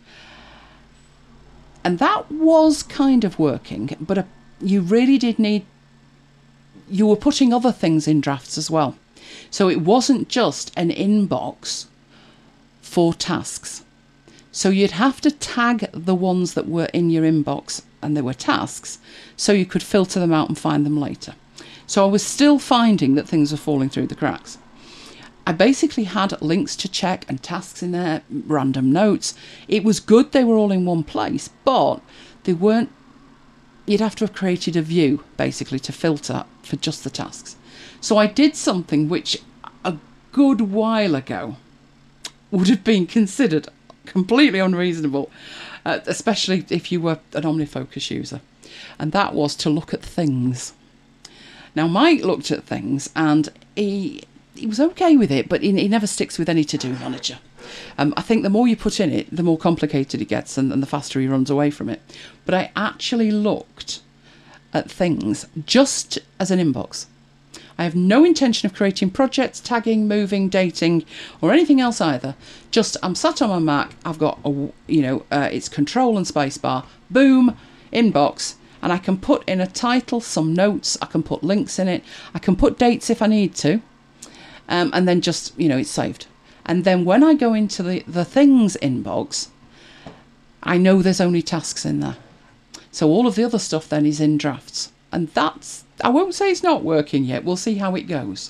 And that was kind of working, but you really did need... You were putting other things in drafts as well. So it wasn't just an inbox for tasks. So you'd have to tag the ones that were in your inbox and they were tasks, so you could filter them out and find them later. So I was still finding that things were falling through the cracks. I basically had links to check and tasks in there, random notes. It was good they were all in one place, but they weren't... You'd have to have created a view, basically, to filter for just the tasks. So I did something which a good while ago would have been considered completely unreasonable, especially if you were an OmniFocus user. And that was to look at things. Now, Mike looked at things and he was okay with it, but he never sticks with any to-do manager. I think the more you put in it, the more complicated it gets and the faster he runs away from it. But I actually looked at things just as an inbox. I have no intention of creating projects, tagging, moving, dating, or anything else either. Just, I'm sat on my Mac, I've got, it's control and spacebar, boom, inbox, and I can put in a title, some notes, I can put links in it, I can put dates if I need to, and then just, it's saved. And then when I go into the things inbox, I know there's only tasks in there. So all of the other stuff then is in drafts. And that's, I won't say it's not working yet. We'll see how it goes.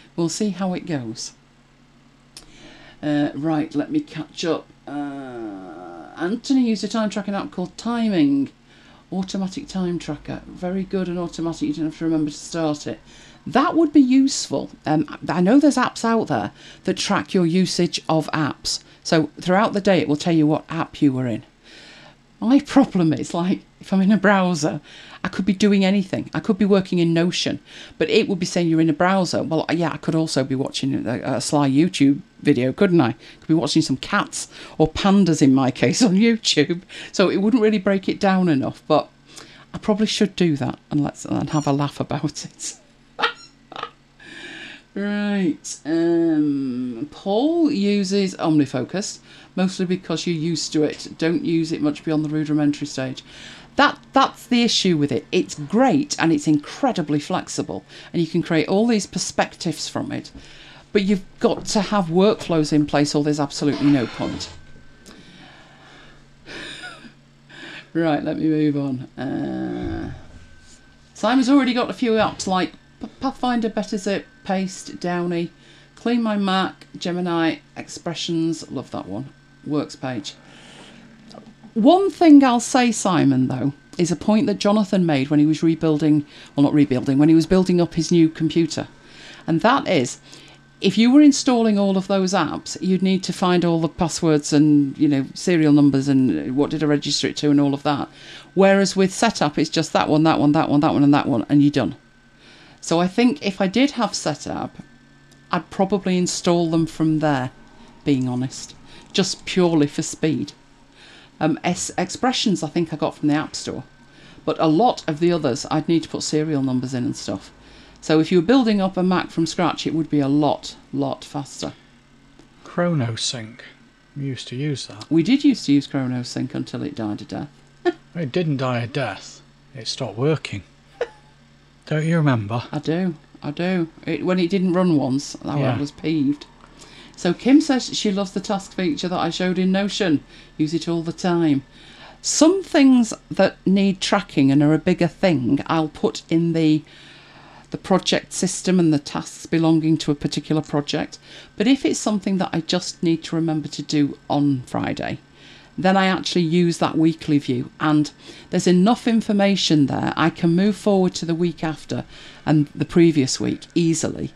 Right, let me catch up. Anthony used a time tracking app called Timing. Automatic time tracker. Very good and automatic. You don't have to remember to start it. That would be useful. I know there's apps out there that track your usage of apps. So throughout the day, it will tell you what app you were in. My problem is, like, if I'm in a browser, I could be doing anything. I could be working in Notion, but it would be saying you're in a browser. Well, yeah, I could also be watching a sly YouTube video, couldn't I? Could be watching some cats or pandas, in my case, on YouTube. So it wouldn't really break it down enough, but I probably should do that and have a laugh about it. Right. Paul uses OmniFocus, mostly because you're used to it. Don't use it much beyond the rudimentary stage. That's the issue with it. It's great and it's incredibly flexible, and you can create all these perspectives from it, but you've got to have workflows in place or there's absolutely no point. Right, let me move on. Simon's already got a few apps like Pathfinder, BetterZip, Paste, Downy, Clean My Mac, Gemini, Expressions, love that one, Works page. One thing I'll say, Simon, though, is a point that Jonathan made when he was when he was building up his new computer. And that is, if you were installing all of those apps, you'd need to find all the passwords and, serial numbers and what did I register it to and all of that. Whereas with Setup, it's just that one, that one, that one, that one, and that one, and you're done. So I think if I did have Setup, I'd probably install them from there, being honest, just purely for speed. Expressions I think I got from the App Store, but a lot of the others I'd need to put serial numbers in and stuff. So if you were building up a Mac from scratch, it would be a lot faster. ChronoSync, we used to use that. We did used to use ChronoSync until it died a death. It didn't die a death, it stopped working. Don't you remember? I do. When it didn't run once, I was peeved. So Kim says she loves the task feature that I showed in Notion. Use it all the time. Some things that need tracking and are a bigger thing, I'll put in the project system and the tasks belonging to a particular project. But if it's something that I just need to remember to do on Friday, then I actually use that weekly view, and there's enough information there I can move forward to the week after and the previous week easily.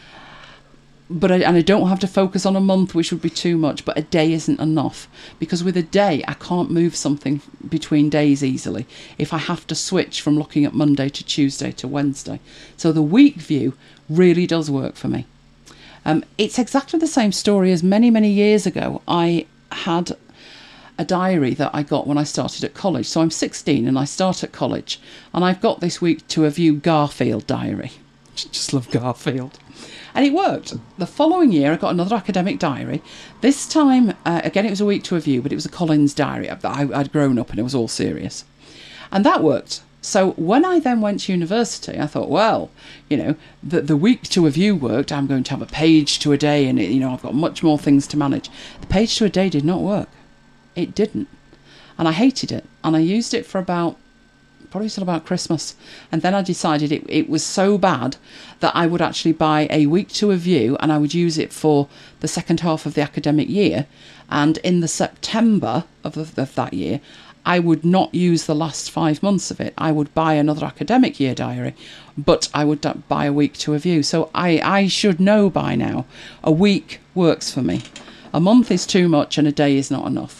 But I don't have to focus on a month, which would be too much, but a day isn't enough, because with a day I can't move something between days easily if I have to switch from looking at Monday to Tuesday to Wednesday. So the week view really does work for me. It's exactly the same story as many years ago. I had a diary that I got when I started at college. So I'm 16 and I start at college, and I've got this week to a view Garfield diary. Just love Garfield. And it worked. The following year I got another academic diary. This time, again it was a week to a view, but it was a Collins diary. I'd grown up and it was all serious. And that worked. So when I then went to university, I thought, well, the week to a view worked. I'm going to have a page to a day, and I've got much more things to manage. The page to a day did not work. It didn't. And I hated it. And I used it for probably till about Christmas. And then I decided it was so bad that I would actually buy a week to a view, and I would use it for the second half of the academic year. And in the September of that year, I would not use the last 5 months of it. I would buy another academic year diary, but I would buy a week to a view. So I should know by now, a week works for me. A month is too much and a day is not enough.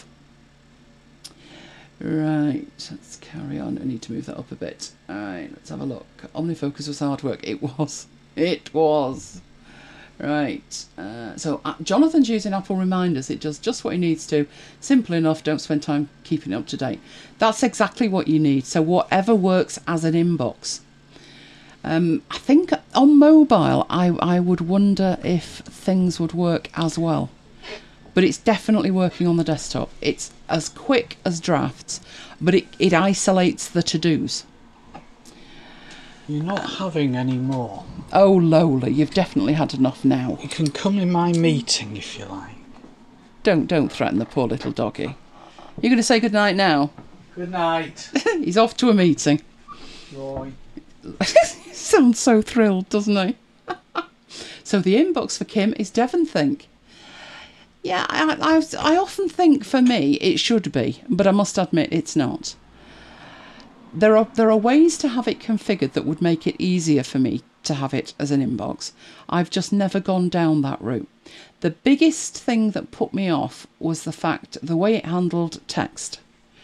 Right, let's carry on. I need to move that up a bit. Alright, let's have a look. OmniFocus was hard work. It was. Right, so Jonathan's using Apple Reminders. It does just what he needs to. Simple enough, don't spend time keeping it up to date. That's exactly what you need. So whatever works as an inbox. I think on mobile, I would wonder if things would work as well. But it's definitely working on the desktop. It's as quick as drafts, but it isolates the to-dos. You're not having any more. Oh, Lola, you've definitely had enough now. You can come in my meeting if you like. Don't threaten the poor little doggy. You're going to say goodnight now? Good night. He's off to a meeting. Roy. He sounds so thrilled, doesn't he? So the inbox for Kim is Devonthink. Yeah, I often think for me it should be, but I must admit it's not. There are ways to have it configured that would make it easier for me to have it as an inbox. I've just never gone down that route. The biggest thing that put me off was the way it handled text.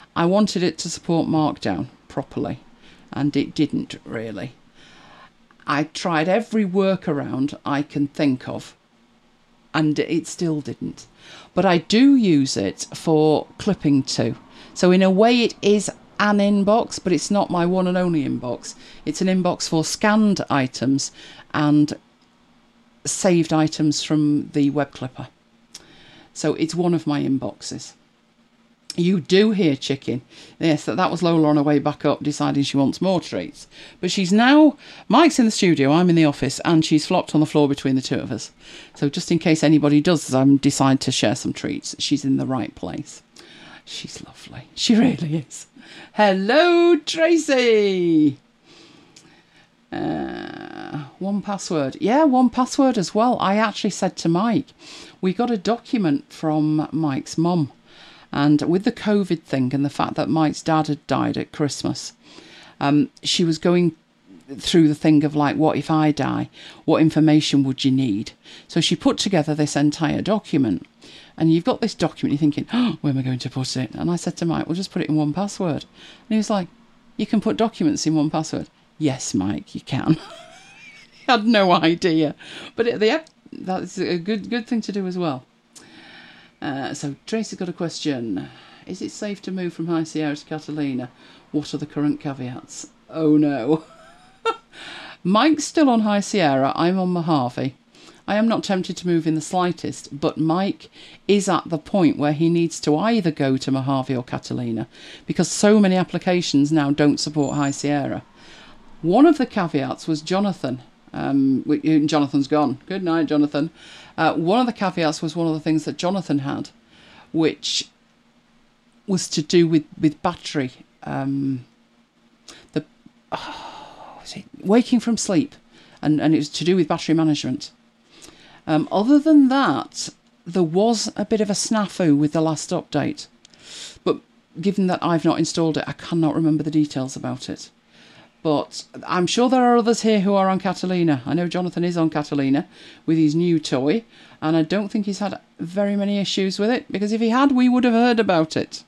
I wanted it to support Markdown properly, and it didn't really. I tried every workaround I can think of, and it still didn't. But I do use it for clipping too. So in a way it is an inbox, but it's not my one and only inbox. It's an inbox for scanned items and saved items from the web clipper. So it's one of my inboxes. You do hear chicken. Yes, that was Lola on her way back up deciding she wants more treats. But she's now... Mike's in the studio, I'm in the office, and she's flopped on the floor between the two of us. So just in case anybody does decide to share some treats, she's in the right place. She's lovely. She really is. Hello, Tracy! 1Password. Yeah, 1Password as well. I actually said to Mike, we got a document from Mike's mum. And with the COVID thing and the fact that Mike's dad had died at Christmas, she was going through the thing of like, what if I die? What information would you need? So she put together this entire document. And you've got this document, you're thinking, oh, where am I going to put it? And I said to Mike, we'll just put it in 1Password. And he was like, you can put documents in 1Password. Yes, Mike, you can. He had no idea. But that's a good thing to do as well. So Tracy's got a question. Is it safe to move from High Sierra to Catalina? What are the current caveats? Oh no. Mike's still on High Sierra. I'm on Mojave. I am not tempted to move in the slightest, but Mike is at the point where he needs to either go to Mojave or Catalina because so many applications now don't support High Sierra. One of the caveats was Jonathan. Jonathan's gone. Good night, Jonathan. One of the caveats was one of the things that Jonathan had, which was to do with battery. Waking from sleep, and it was to do with battery management. Other than that, there was a bit of a snafu with the last update. But given that I've not installed it, I cannot remember the details about it. But I'm sure there are others here who are on Catalina. I know Jonathan is on Catalina with his new toy, and I don't think he's had very many issues with it, because if he had, we would have heard about it.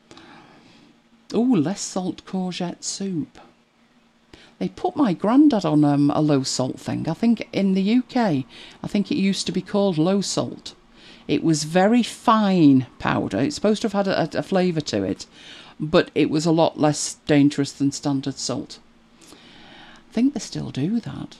Oh, less salt courgette soup. They put my granddad on a low salt thing. I think in the UK, I think it used to be called low salt. It was very fine powder. It's supposed to have had a flavour to it, but it was a lot less dangerous than standard salt. I think they still do that.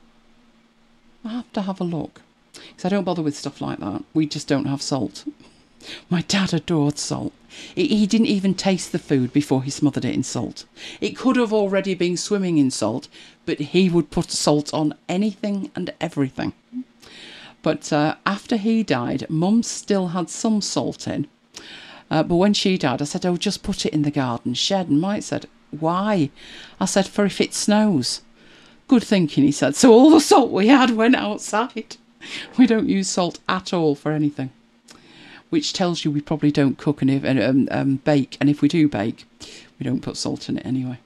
I have to have a look, because I don't bother with stuff like that. We just don't have salt. My dad adored salt. He didn't even taste the food before he smothered it in salt. It could have already been swimming in salt, but he would put salt on anything and everything. But after he died, Mum still had some salt in. But when she died, I said, oh, just put it in the garden shed. And Mike said, why? I said, for if it snows. Good thinking, he said. So all the salt we had went outside. We don't use salt at all for anything. Which tells you we probably don't cook and bake. And if we do bake, we don't put salt in it anyway.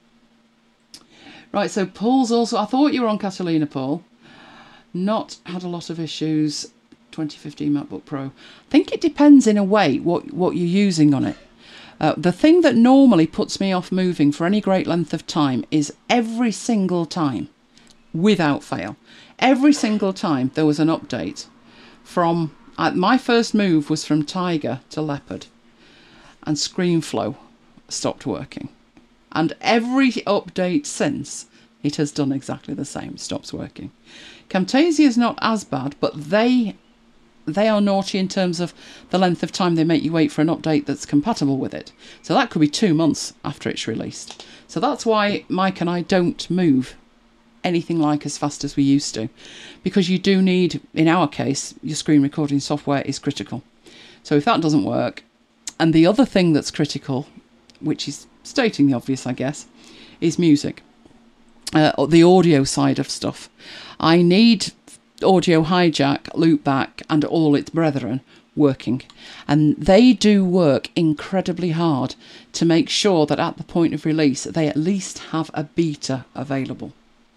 Right, so Paul's also... I thought you were on Catalina, Paul. Not had a lot of issues. 2015 MacBook Pro. I think it depends in a way what you're using on it. The thing that normally puts me off moving for any great length of time is every single time, without fail, every single time there was an update from... my first move was from Tiger to Leopard, and ScreenFlow stopped working. And every update since, it has done exactly the same. It stops working. Camtasia is not as bad, but they are naughty in terms of the length of time they make you wait for an update that's compatible with it. So that could be 2 months after it's released. So that's why Mike and I don't move anything like as fast as we used to, because you do need, in our case, your screen recording software is critical. So if that doesn't work, and the other thing that's critical, which is stating the obvious, I guess, is music. The audio side of stuff. I need Audio Hijack, Loopback, and all its brethren working. And they do work incredibly hard to make sure that at the point of release, they at least have a beta available.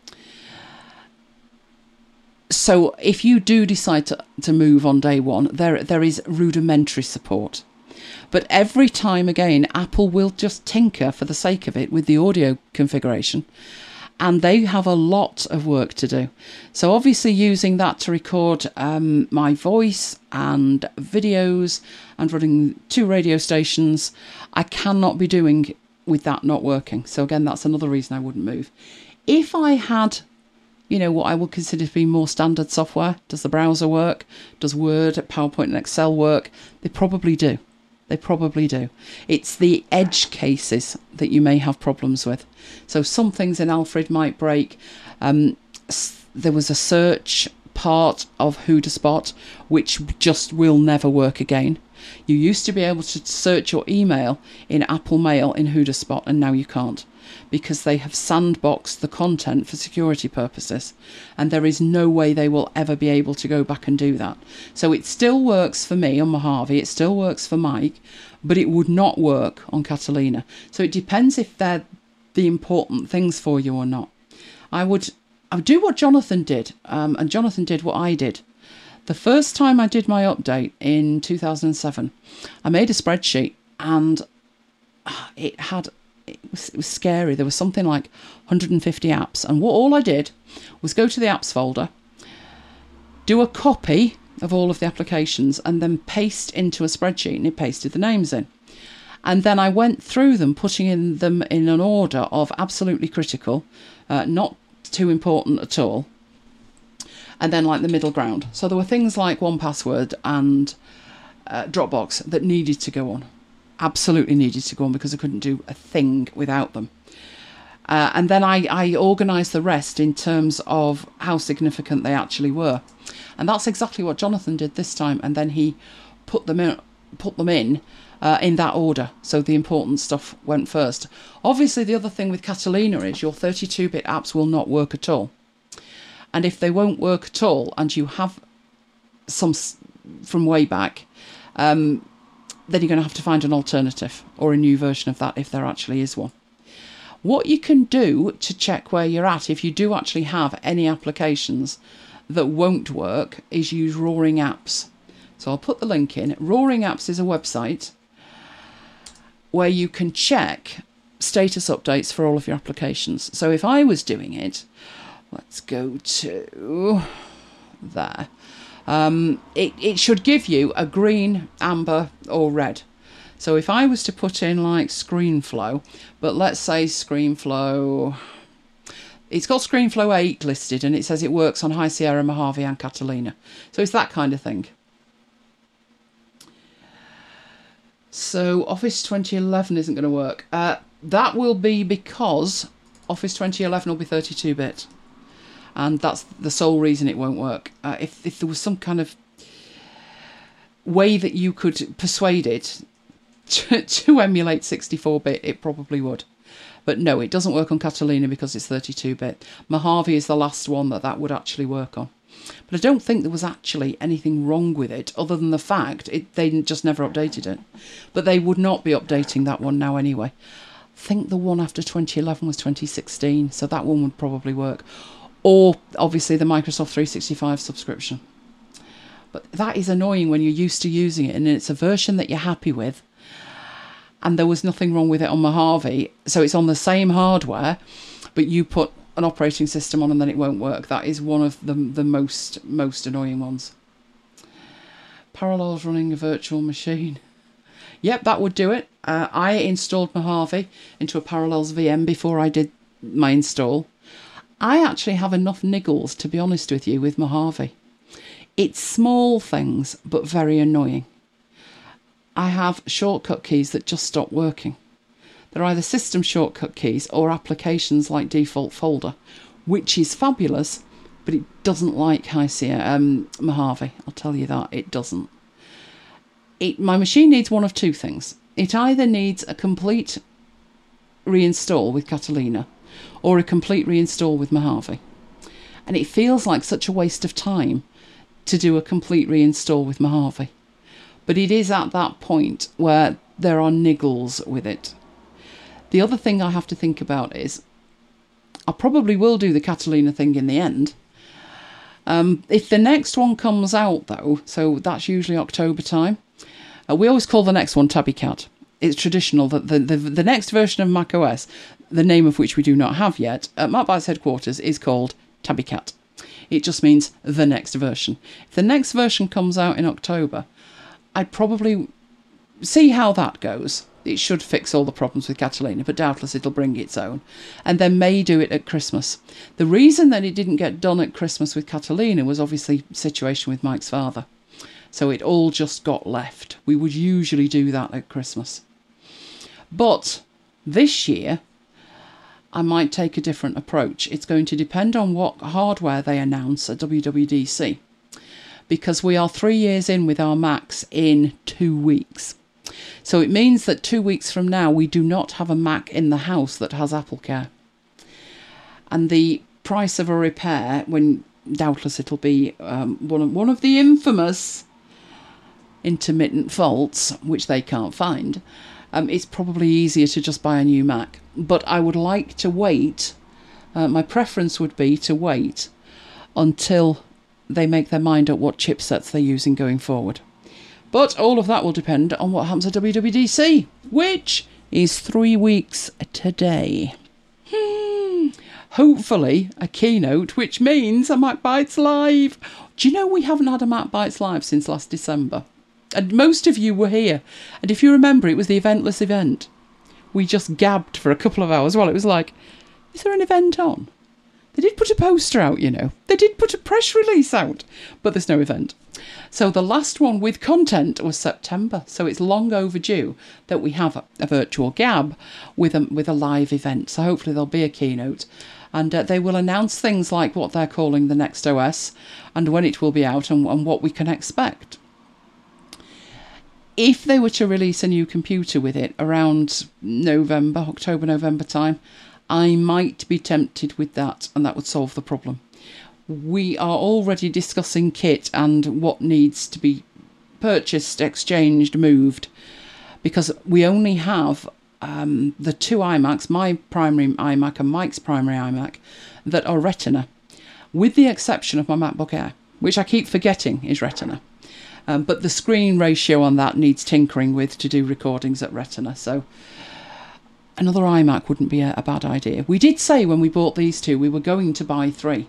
So if you do decide to move on day one, there is rudimentary support. But every time again, Apple will just tinker for the sake of it with the audio configuration. And they have a lot of work to do. So obviously using that to record my voice and videos and running 2 radio stations, I cannot be doing with that not working. So again, that's another reason I wouldn't move. If I had, you know, what I would consider to be more standard software, does the browser work? Does Word, PowerPoint and Excel work? They probably do. They probably do. It's the edge cases that you may have problems with. So some things in Alfred might break. There was a search part of WhodaSpot which just will never work again. You used to be able to search your email in Apple Mail in WhodaSpot, and now you can't, because they have sandboxed the content for security purposes, and there is no way they will ever be able to go back and do that. So it still works for me on Mojave, it still works for Mike, but it would not work on Catalina. So it depends if they're the important things for you or not. I would do what Jonathan did, and Jonathan did what I did. The first time I did my update in 2007, I made a spreadsheet, and it was scary. There was something like 150 apps, and all I did was go to the apps folder, do a copy of all of the applications, and then paste into a spreadsheet, and it pasted the names in. And then I went through them, putting them in an order of absolutely critical, not too important at all, and then like the middle ground. So there were things like 1Password and Dropbox that needed to go on. Absolutely needed to go on, because I couldn't do a thing without them. And then I organised the rest in terms of how significant they actually were. And that's exactly what Jonathan did this time. And then he put them in that order. So the important stuff went first. Obviously, the other thing with Catalina is your 32-bit apps will not work at all. And if they won't work at all, and you have some from way back, then you're going to have to find an alternative or a new version of that if there actually is one. What you can do to check where you're at, if you do actually have any applications that won't work, is use Roaring Apps. So I'll put the link in. Roaring Apps is a website where you can check status updates for all of your applications. So if I was doing it, let's go to there. It should give you a green, amber or red. So if I was to put in like ScreenFlow, but let's say ScreenFlow, it's got ScreenFlow 8 listed, and it says it works on High Sierra, Mojave and Catalina. So it's that kind of thing. So Office 2011 isn't going to work. That will be because Office 2011 will be 32-bit. And that's the sole reason it won't work. If there was some kind of way that you could persuade it to emulate 64-bit, it probably would. But no, it doesn't work on Catalina because it's 32-bit. Mojave is the last one that would actually work on. But I don't think there was actually anything wrong with it, other than the fact they just never updated it. But they would not be updating that one now anyway. I think the one after 2011 was 2016, so that one would probably work. Or, obviously, the Microsoft 365 subscription. But that is annoying when you're used to using it, and it's a version that you're happy with, and there was nothing wrong with it on Mojave, so it's on the same hardware, but you put an operating system on and then it won't work. That is one of the most annoying ones. Parallels running a virtual machine. Yep, that would do it. I installed Mojave into a Parallels VM before I did my install. I actually have enough niggles, to be honest with you, with Mojave. It's small things, but very annoying. I have shortcut keys that just stop working. They're either system shortcut keys or applications like default folder, which is fabulous, but it doesn't like High Sierra, Mojave. I'll tell you that, it doesn't. My machine needs one of two things. It either needs a complete reinstall with Catalina, or a complete reinstall with Mojave. And it feels like such a waste of time to do a complete reinstall with Mojave. But it is at that point where there are niggles with it. The other thing I have to think about is, I probably will do the Catalina thing in the end. If the next one comes out though, so that's usually October time, We always call the next one Tabby Cat. It's traditional that the next version of macOS, the name of which we do not have yet, at MacBytes headquarters is called Tabby Cat. It just means the next version. If the next version comes out in October, I'd probably see how that goes. It should fix all the problems with Catalina, but doubtless it'll bring its own. And they may do it at Christmas. The reason that it didn't get done at Christmas with Catalina was obviously the situation with Mike's father. So it all just got left. We would usually do that at Christmas. But this year, I might take a different approach. It's going to depend on what hardware they announce at WWDC. Because we are 3 years in with our Macs in 2 weeks. So it means that 2 weeks from now, we do not have a Mac in the house that has AppleCare. And the price of a repair, when doubtless it'll be one of the infamous intermittent faults, which they can't find, it's probably easier to just buy a new Mac. But I would like to wait. My preference would be to wait until they make their mind up what chipsets they're using going forward. But all of that will depend on what happens at WWDC, which is 3 weeks today. Hopefully a keynote, which means a MacBytes Live. Do you know we haven't had a MacBytes Live since last December? And most of you were here. And if you remember, it was the eventless event. We just gabbed for a couple of hours while it was like, is there an event on? They did put a poster out, you know. They did put a press release out, but there's no event. So the last one with content was September. So it's long overdue that we have a virtual gab with a live event. So hopefully there'll be a keynote. And they will announce things like what they're calling the next OS and when it will be out and what we can expect. If they were to release a new computer with it around October, November time, I might be tempted with that, and that would solve the problem. We are already discussing kit and what needs to be purchased, exchanged, moved, because we only have the two iMacs, my primary iMac and Mike's primary iMac, that are Retina, with the exception of my MacBook Air, which I keep forgetting is Retina. But the screen ratio on that needs tinkering with to do recordings at Retina, so another iMac wouldn't be a bad idea. We did say when we bought these two we were going to buy 3.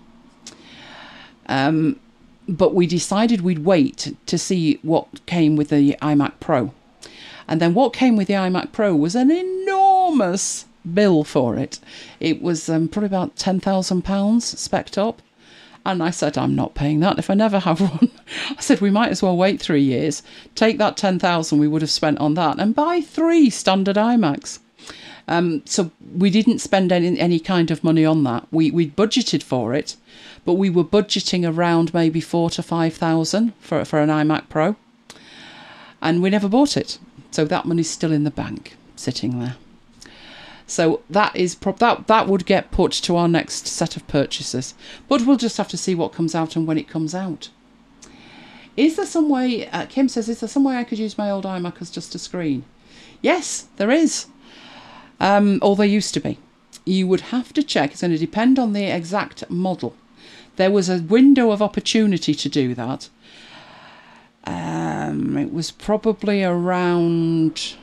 But we decided we'd wait to see what came with the iMac Pro. And then what came with the iMac Pro was an enormous bill for it. It was probably about £10,000 spec'd up. And I said, I'm not paying that if I never have one. I said, we might as well wait 3 years, take that 10,000 we would have spent on that and buy 3 standard iMacs. So we didn't spend any kind of money on that. We budgeted for it, but we were budgeting around maybe 4,000 to 5,000 for an iMac Pro. And we never bought it. So that money's still in the bank, sitting there. So that is that would get put to our next set of purchases. But we'll just have to see what comes out and when it comes out. Is there some way, Kim says, is there some way I could use my old iMac as just a screen? Yes, there is. Or there used to be. You would have to check. It's going to depend on the exact model. There was a window of opportunity to do that. It was probably around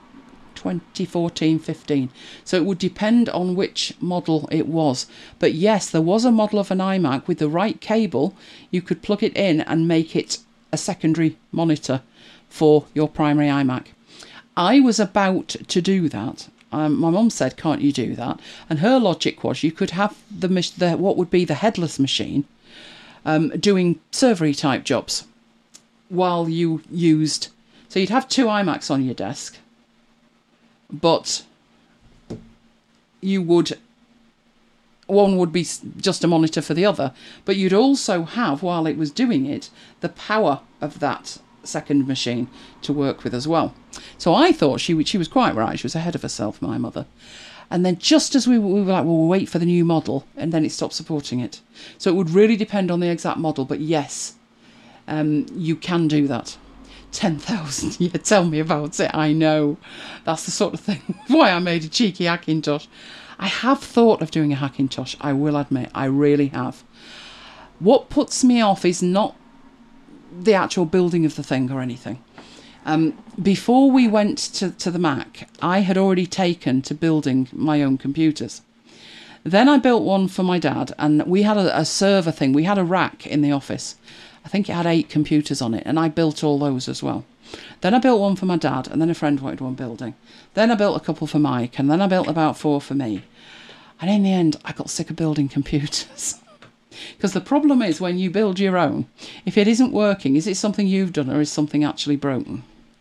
2014-15. So it would depend on which model it was. But yes, there was a model of an iMac with the right cable. You could plug it in and make it a secondary monitor for your primary iMac. I was about to do that. My mum said, can't you do that? And her logic was you could have the what would be the headless machine doing server-y type jobs while you used... So you'd have 2 iMacs on your desk, but one would be just a monitor for the other, but you'd also have, while it was doing it, the power of that second machine to work with as well. So I thought she was quite right. She was ahead of herself, my mother. And then just as we were like, well, we'll wait for the new model, and then it stopped supporting it. So it would really depend on the exact model, but yes, you can do that. 10,000, yeah, tell me about it. I know. That's the sort of thing. Why I made a cheeky Hackintosh. I have thought of doing a Hackintosh, I will admit. I really have. What puts me off is not the actual building of the thing or anything. Before we went to the Mac, I had already taken to building my own computers. Then I built one for my dad, and we had a server thing. We had a rack in the office. I think it had 8 computers on it, and I built all those as well. Then I built one for my dad, and then a friend wanted one building. Then I built a couple for Mike, and then I built about 4 for me. And in the end, I got sick of building computers. Because the problem is, when you build your own, if it isn't working, is it something you've done, or is something actually broken?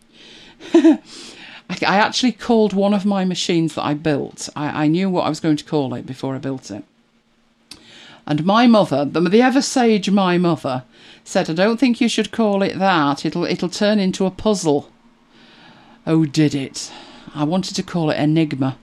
I actually called one of my machines that I built. I knew what I was going to call it before I built it. And my mother, the ever-sage my mother, said, I don't think you should call it that. It'll turn into a puzzle. Oh, did it? I wanted to call it Enigma.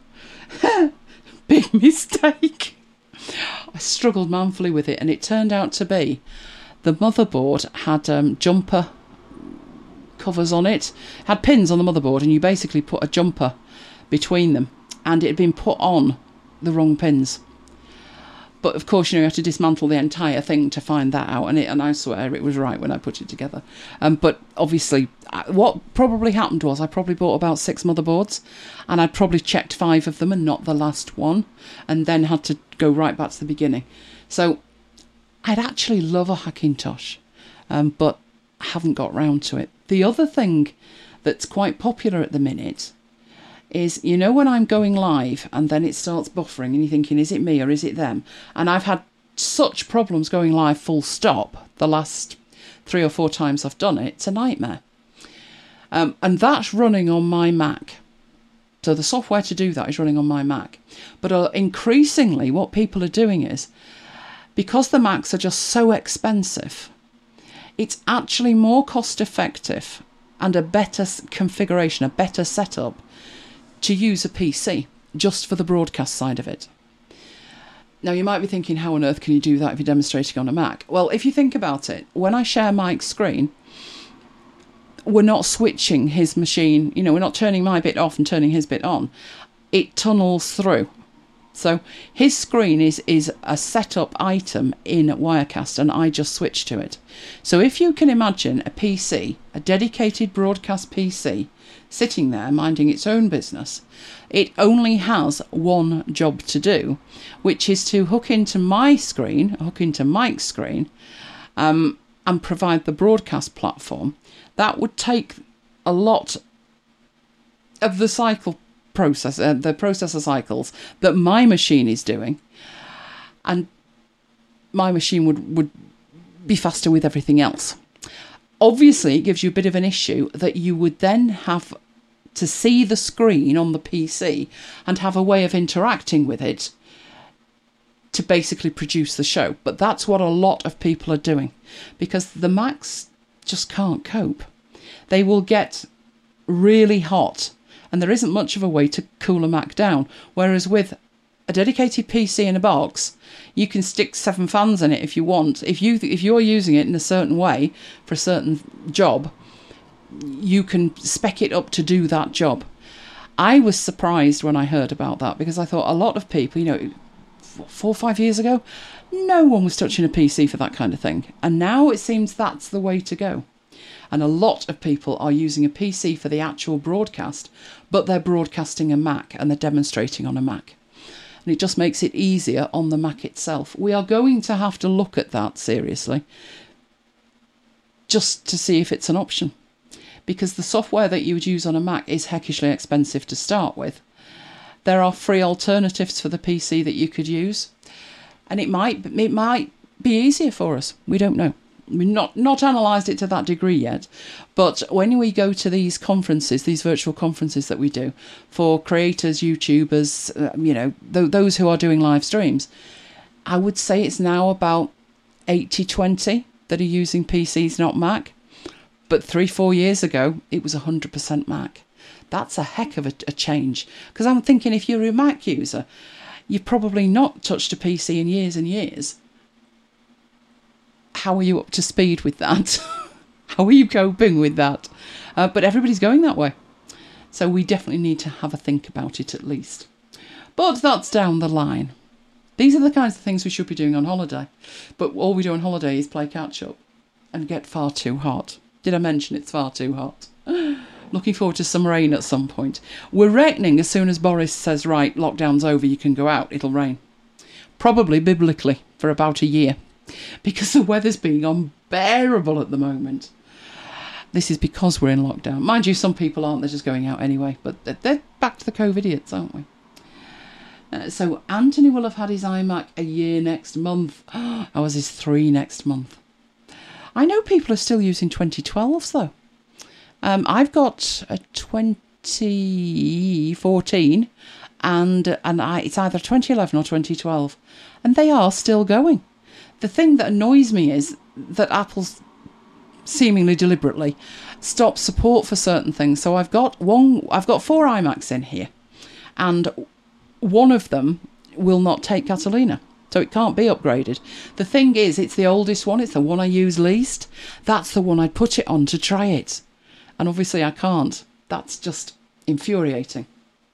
Big mistake. I struggled manfully with it, and it turned out to be the motherboard had jumper covers on it, had pins on the motherboard, and you basically put a jumper between them, and it had been put on the wrong pins. But of course, you have to dismantle the entire thing to find that out, and I swear it was right when I put it together. But obviously, what probably happened was I probably bought about 6 motherboards, and I'd probably checked 5 of them and not the last one, and then had to go right back to the beginning. So I'd actually love a Hackintosh, but I haven't got round to it. The other thing that's quite popular at the minute is, when I'm going live and then it starts buffering and you're thinking, is it me or is it them? And I've had such problems going live full stop the last 3 or 4 times I've done it. It's a nightmare. And that's running on my Mac. So the software to do that is running on my Mac. But increasingly what people are doing is, because the Macs are just so expensive, it's actually more cost effective and a better configuration, a better setup to use a PC just for the broadcast side of it. Now you might be thinking, how on earth can you do that if you're demonstrating on a Mac? Well, if you think about it, when I share Mike's screen, we're not switching his machine, we're not turning my bit off and turning his bit on. It tunnels through. So his screen is a setup item in Wirecast, and I just switch to it. So if you can imagine a PC, a dedicated broadcast PC, sitting there minding its own business, it only has one job to do, which is to hook into my screen, hook into Mike's screen, and provide the broadcast platform. That would take a lot of the cycle process, the processor cycles that my machine is doing, and my machine would be faster with everything else. Obviously, it gives you a bit of an issue that you would then have to see the screen on the PC and have a way of interacting with it to basically produce the show. But that's what a lot of people are doing, because the Macs just can't cope. They will get really hot, and there isn't much of a way to cool a Mac down. Whereas with a dedicated PC in a box, you can stick 7 fans in it if you want. If you're using it in a certain way for a certain job, you can spec it up to do that job. I was surprised when I heard about that, because I thought a lot of people, 4 or 5 years ago, no one was touching a PC for that kind of thing. And now it seems that's the way to go. And a lot of people are using a PC for the actual broadcast, but they're broadcasting a Mac and they're demonstrating on a Mac. And it just makes it easier on the Mac itself. We are going to have to look at that seriously, just to see if it's an option. Because the software that you would use on a Mac is heckishly expensive to start with. There are free alternatives for the PC that you could use, and it might be easier for us. We don't know. We've not analysed it to that degree yet, but when we go to these conferences, these virtual conferences that we do for creators, YouTubers, those who are doing live streams, I would say it's now about 80-20 that are using PCs, not Mac. But 3-4 years ago, it was 100% Mac. That's a heck of a change. Because I'm thinking, if you're a Mac user, you've probably not touched a PC in years and years. How are you up to speed with that? How are you coping with that? But everybody's going that way. So we definitely need to have a think about it at least. But that's down the line. These are the kinds of things we should be doing on holiday. But all we do on holiday is play catch up and get far too hot. Did I mention it's far too hot? Looking forward to some rain at some point. We're reckoning as soon as Boris says, right, lockdown's over, you can go out, it'll rain. Probably biblically for about a year, because the weather's being unbearable at the moment. This is because we're in lockdown. Mind you, some people aren't, they're just going out anyway, but they're back to the COVIDiots, aren't we? So Anthony will have had his iMac a year next month. Ours is 3 next month. I know people are still using 2012s though. I've got a 2014 and it's either 2011 or 2012, and they are still going. The thing that annoys me is that Apple's seemingly deliberately stopped support for certain things. So I've got 4 iMacs in here, and one of them will not take Catalina, so it can't be upgraded. The thing is, it's the oldest one, it's the one I use least. That's the one I'd put it on to try it, and obviously I can't. That's just infuriating.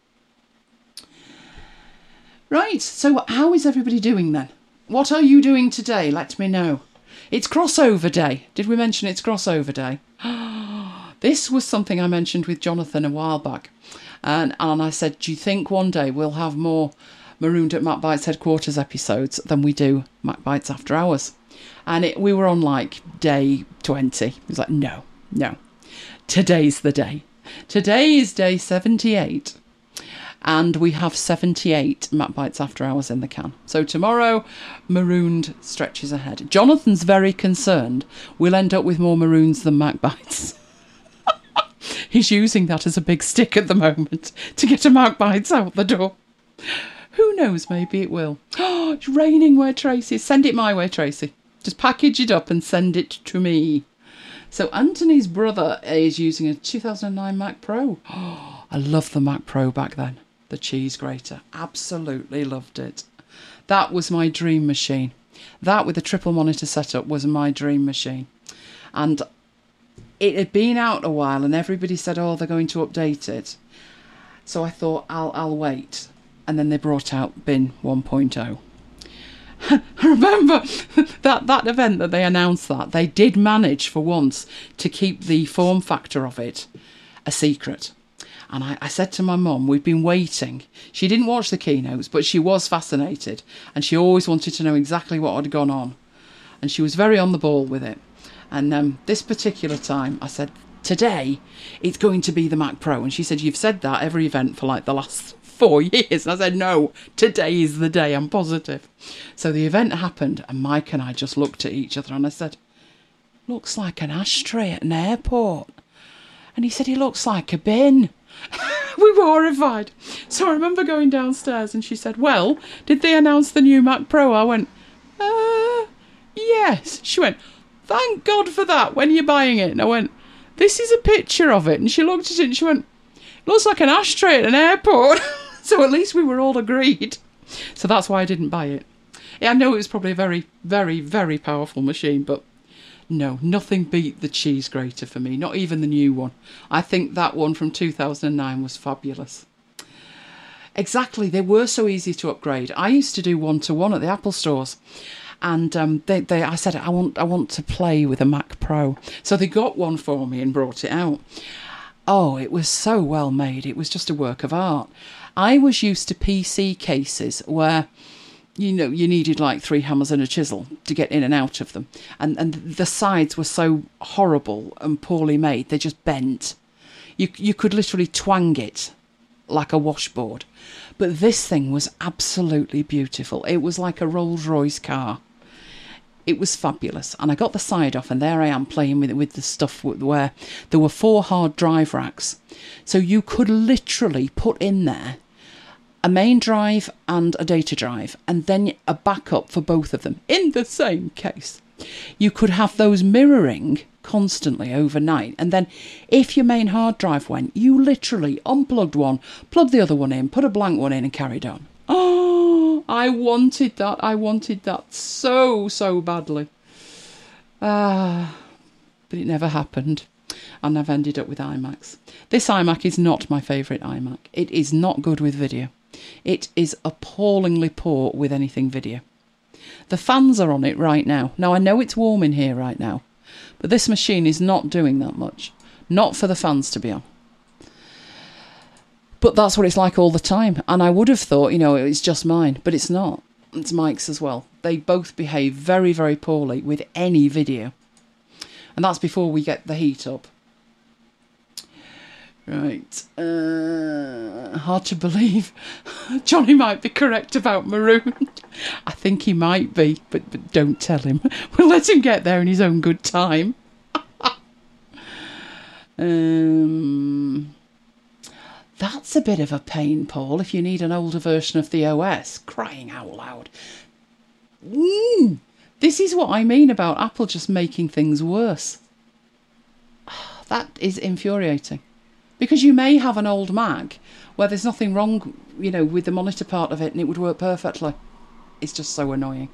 Right, so how is everybody doing then? What are you doing today? Let me know. It's crossover day. Did we mention it's crossover day? This was something I mentioned with Jonathan a while back. And I said, do you think one day we'll have more Marooned at MacBites headquarters episodes than we do MacBites After Hours? And we were on like day 20. He was like, no. Today's the day. Today is day 78. And we have 78 MacBites After Hours in the can. So tomorrow, Marooned stretches ahead. Jonathan's very concerned we'll end up with more Maroons than MacBites. He's using that as a big stick at the moment to get a MacBites out the door. Who knows, maybe it will. Oh, it's raining where Tracy is. Send it my way, Tracy. Just package it up and send it to me. So Anthony's brother is using a 2009 Mac Pro. Oh, I loved the Mac Pro back then. The cheese grater. Absolutely loved it. That was my dream machine. That with the triple monitor setup was my dream machine. And it had been out a while and everybody said, oh, they're going to update it. So I thought, I'll wait. And then they brought out bin 1.0. I remember that event that they announced that. They did manage for once to keep the form factor of it a secret. And I said to my mum, we've been waiting. She didn't watch the keynotes, but she was fascinated. And she always wanted to know exactly what had gone on. And she was very on the ball with it. And this particular time, I said, today, it's going to be the Mac Pro. And she said, you've said that every event for like the last 4 years. And I said, no, today is the day, I'm positive. So the event happened, and Mike and I just looked at each other, and I said, looks like an ashtray at an airport. And he said, it looks like a bin. We were horrified. So I remember going downstairs and she said, well, did they announce the new Mac Pro? I went, yes. She went, thank God for that. When are you buying it? And I went, this is a picture of it. And she looked at it and she went, looks like an ashtray at an airport. So at least we were all agreed. So that's why I didn't buy it. Yeah, I know it was probably a very, very, very powerful machine, but no, nothing beat the cheese grater for me, not even the new one. I think that one from 2009 was fabulous. Exactly, they were so easy to upgrade. I used to do one-to-one at the Apple stores, and I said, I want to play with a Mac Pro. So they got one for me and brought it out. Oh, it was so well made. It was just a work of art. I was used to PC cases where, you know, you needed like 3 hammers and a chisel to get in and out of them. And the sides were so horrible and poorly made, they just bent. You could literally twang it like a washboard. But this thing was absolutely beautiful. It was like a Rolls-Royce car. It was fabulous. And I got the side off, and there I am playing with the stuff where there were 4 hard drive racks. So you could literally put in there a main drive and a data drive, and then a backup for both of them in the same case. You could have those mirroring constantly overnight, and then if your main hard drive went, you literally unplugged one, plugged the other one in, put a blank one in, and carried on. Oh, I wanted that so badly. But it never happened, and I've ended up with iMacs. This iMac is not my favourite iMac. It is not good with video. It is appallingly poor with anything video. The fans are on it right now. Now, I know it's warm in here right now, but this machine is not doing that much. Not for the fans to be on. But that's what it's like all the time. And I would have thought, it's just mine, but it's not. It's Mike's as well. They both behave very, very poorly with any video. And that's before we get the heat up. Right. Hard to believe. Johnny might be correct about maroon. I think he might be, but don't tell him. We'll let him get there in his own good time. That's a bit of a pain, Paul, if you need an older version of the OS. Crying out loud. This is what I mean about Apple just making things worse. That is infuriating. Because you may have an old Mac where there's nothing wrong, with the monitor part of it and it would work perfectly. It's just so annoying.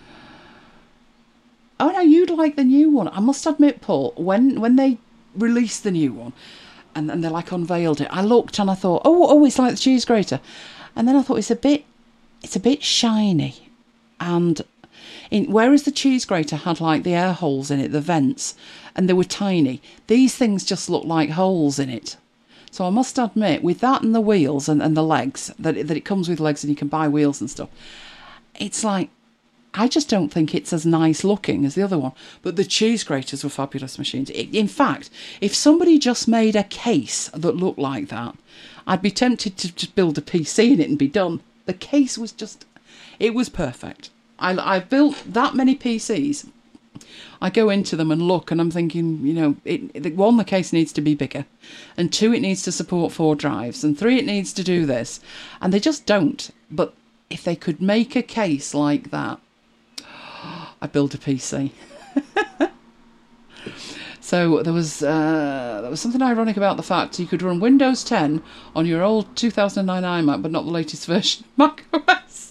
Oh no, you'd like the new one. I must admit, Paul, when they released the new one and they unveiled it, I looked and I thought, oh, it's like the cheese grater. And then I thought it's a bit shiny. And whereas the cheese grater had the air holes in it, the vents, and they were tiny, these things just look like holes in it. So I must admit, with that and the wheels and the legs, that it comes with legs and you can buy wheels and stuff, it's I just don't think it's as nice looking as the other one. But the cheese graters were fabulous machines. In fact, if somebody just made a case that looked like that, I'd be tempted to just build a PC in it and be done. The case was it was perfect. I've built that many PCs. I go into them and look and I'm thinking, one, the case needs to be bigger, and 2, it needs to support 4 drives, and 3, it needs to do this. And they just don't. But if they could make a case like that, I'd build a PC. So there was something ironic about the fact you could run Windows 10 on your old 2009 iMac, but not the latest version of Mac OS.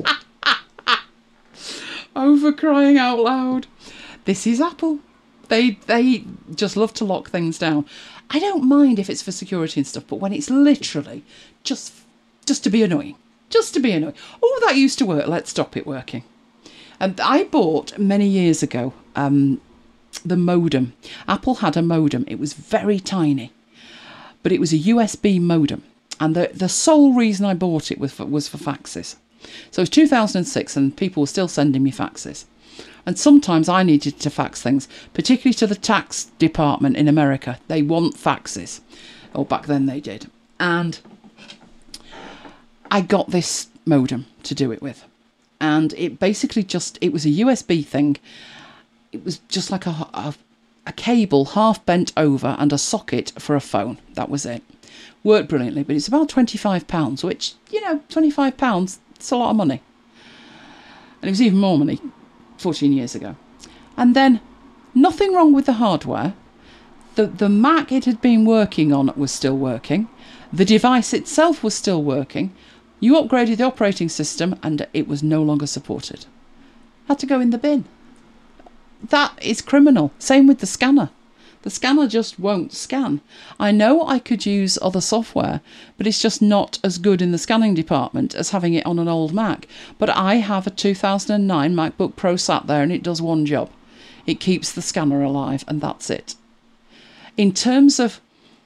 Oh, for crying out loud. This is Apple. They just love to lock things down. I don't mind if it's for security and stuff, but when it's literally just to be annoying. Just to be annoying. Oh, that used to work. Let's stop it working. And I bought many years ago the modem. Apple had a modem. It was very tiny, but it was a USB modem. And the sole reason I bought it was for faxes. So it was 2006 and people were still sending me faxes. And sometimes I needed to fax things, particularly to the tax department in America. They want faxes. Or back then they did. And I got this modem to do it with. And it basically it was a USB thing. It was just like a cable half bent over and a socket for a phone. That was it. Worked brilliantly, but it's about £25, which, £25, it's a lot of money. And it was even more money 14 years ago. And then nothing wrong with the hardware. The Mac it had been working on was still working. The device itself was still working. You upgraded the operating system and it was no longer supported. Had to go in the bin. That is criminal. Same with the scanner. The scanner just won't scan. I know I could use other software, but it's just not as good in the scanning department as having it on an old Mac. But I have a 2009 MacBook Pro sat there and it does one job. It keeps the scanner alive and that's it. In terms of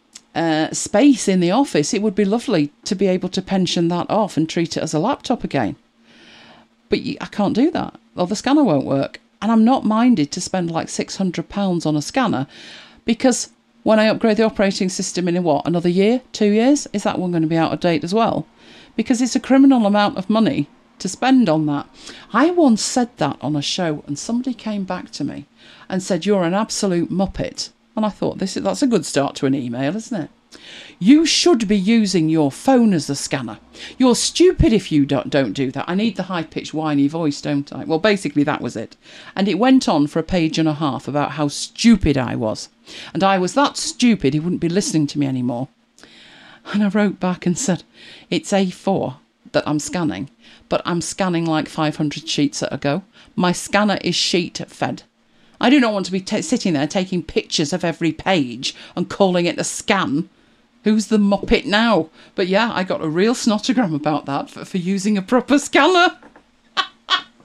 space in the office, it would be lovely to be able to pension that off and treat it as a laptop again. But I can't do that, or the scanner won't work. And I'm not minded to spend like £600 on a scanner, because when I upgrade the operating system in another year, 2 years, is that one going to be out of date as well? Because it's a criminal amount of money to spend on that. I once said that on a show and somebody came back to me and said, "You're an absolute muppet." And I thought, that's a good start to an email, isn't it? You should be using your phone as a scanner. You're stupid if you don't do that. I need the high-pitched, whiny voice, don't I? Well, basically, that was it. And it went on for a page and a half about how stupid I was. And I was that stupid he wouldn't be listening to me anymore. And I wrote back and said, it's A4 that I'm scanning, but I'm scanning like 500 sheets at a go. My scanner is sheet-fed. I do not want to be sitting there taking pictures of every page and calling it a scan. Who's the muppet now? But yeah, I got a real snotogram about that for using a proper scanner.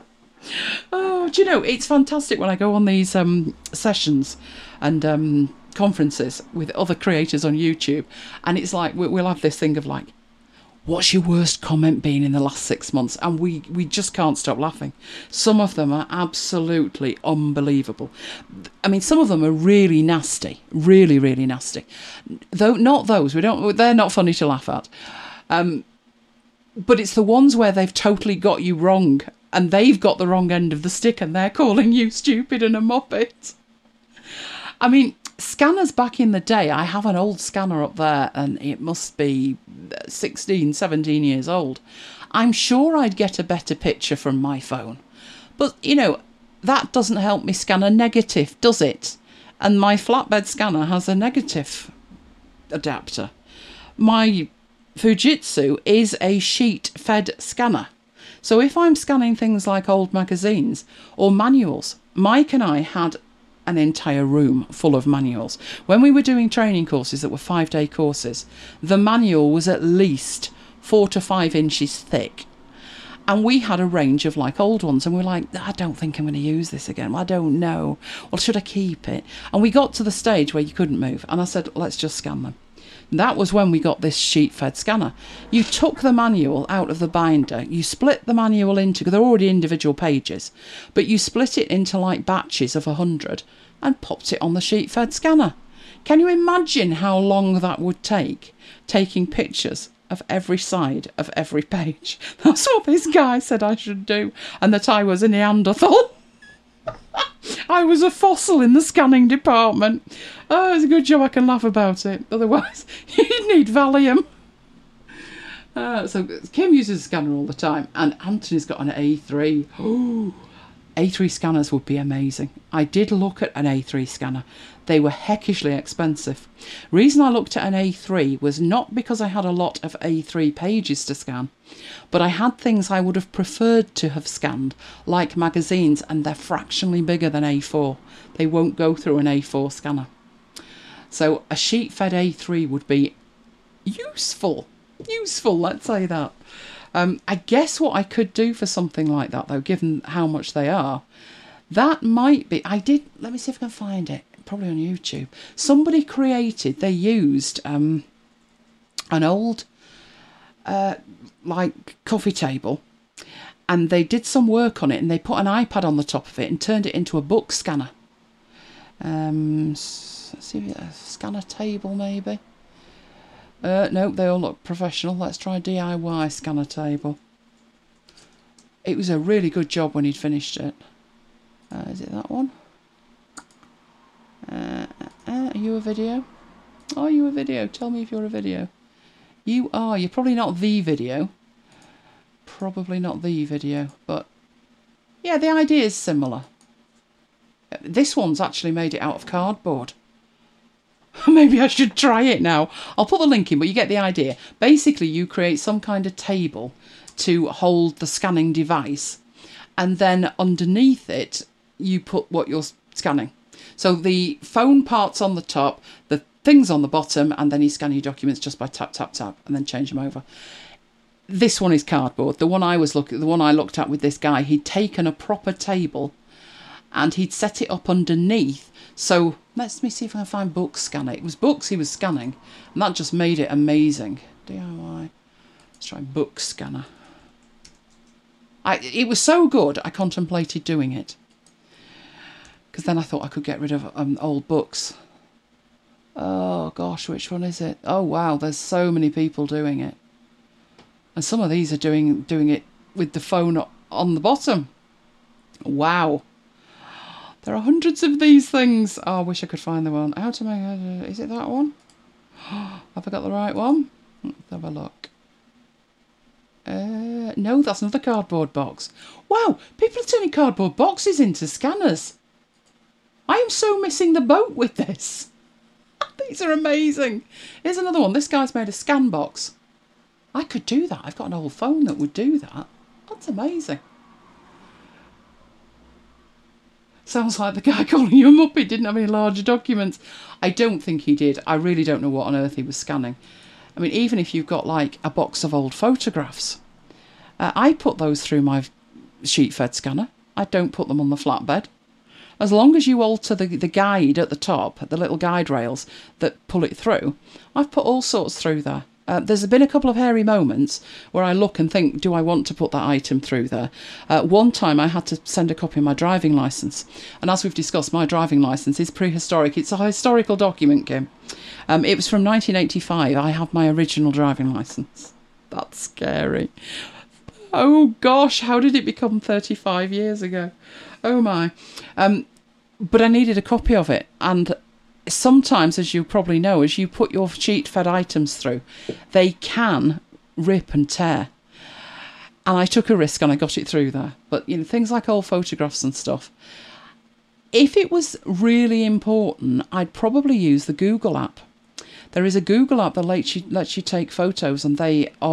Oh, do you know, it's fantastic when I go on these sessions and conferences with other creators on YouTube, and it's like we'll have this thing of like, what's your worst comment been in the last 6 months? And we just can't stop laughing. Some of them are absolutely unbelievable. I mean, some of them are really nasty, really, really nasty. Though not those, they're not funny to laugh at. But it's the ones where they've totally got you wrong, and they've got the wrong end of the stick, and they're calling you stupid and a muppet. I mean, scanners back in the day, I have an old scanner up there, and it must be 16, 17 years old. I'm sure I'd get a better picture from my phone. But, you know, that doesn't help me scan a negative, does it? And my flatbed scanner has a negative adapter. My Fujitsu is a sheet-fed scanner. So if I'm scanning things like old magazines or manuals, Mike and I had an entire room full of manuals. When we were doing training courses that were 5-day courses, the manual was at least 4 to 5 inches thick. And we had a range of like old ones, and we were like, I don't think I'm going to use this again. Well, I don't know. Well, should I keep it? And we got to the stage where you couldn't move. And I said, let's just scan them. That was when we got this sheet-fed scanner. You took the manual out of the binder, you split the manual into, because they're already individual pages, but you split it into like batches of 100 and popped it on the sheet-fed scanner. Can you imagine how long that would take, taking pictures of every side of every page? That's what this guy said I should do, and that I was a Neanderthal. I was a fossil in the scanning department. Oh, it's a good job I can laugh about it. Otherwise, you'd need Valium. So Kim uses a scanner all the time, and Anthony's got an A3. Oh, A3 scanners would be amazing. I did look at an A3 scanner. They were heckishly expensive. Reason I looked at an A3 was not because I had a lot of A3 pages to scan, but I had things I would have preferred to have scanned, like magazines, and they're fractionally bigger than A4. They won't go through an A4 scanner. So a sheet-fed A3 would be useful. Useful, let's say that. I guess what I could do for something like that, though, given how much they are, that might be... let me see if I can find it. Probably on YouTube. Somebody created, they used an old like coffee table, and they did some work on it, and they put an iPad on the top of it and turned it into a book scanner. Let's see, a scanner table maybe. No, they all look professional. Let's try DIY scanner table. It was a really good job when he'd finished it. Is it that one? Are you a video? Are you a video? Tell me if you're a video. You are. You're probably not the video. Probably not the video, but yeah, the idea is similar. This one's actually made it out of cardboard. Maybe I should try it now. I'll put the link in, but you get the idea. Basically, you create some kind of table to hold the scanning device, and then underneath it, you put what you're scanning. So the phone part's on the top, the thing's on the bottom, and then you scan your documents just by tap, tap, tap, and then change them over. This one is cardboard. The one I looked at with this guy, he'd taken a proper table and he'd set it up underneath. So let me see if I can find book scanner. It was books he was scanning, and that just made it amazing. DIY. Let's try book scanner. It was so good, I contemplated doing it. Because then I thought I could get rid of old books. Oh gosh, which one is it? Oh wow, there's so many people doing it. And some of these are doing it with the phone on the bottom. Wow. There are hundreds of these things. Oh, I wish I could find the one. How to make... Is it that one? Have I got the right one? Let's have a look. No, that's another cardboard box. Wow, people are turning cardboard boxes into scanners. I am so missing the boat with this. These are amazing. Here's another one. This guy's made a scan box. I could do that. I've got an old phone that would do that. That's amazing. Sounds like the guy calling you a muppet didn't have any larger documents. I don't think he did. I really don't know what on earth he was scanning. I mean, even if you've got like a box of old photographs, I put those through my sheet-fed scanner. I don't put them on the flatbed. As long as you alter the guide at the top, the little guide rails that pull it through, I've put all sorts through there. There's been a couple of hairy moments where I look and think, do I want to put that item through there? One time I had to send a copy of my driving licence. And as we've discussed, my driving licence is prehistoric. It's a historical document, Kim. It was from 1985. I have my original driving licence. That's scary. Oh gosh, how did it become 35 years ago? Oh my. But I needed a copy of it. And sometimes, as you probably know, as you put your sheet-fed items through, they can rip and tear. And I took a risk and I got it through there. But, you know, things like old photographs and stuff. If it was really important, I'd probably use the Google app. There is a Google app that lets you take photos, and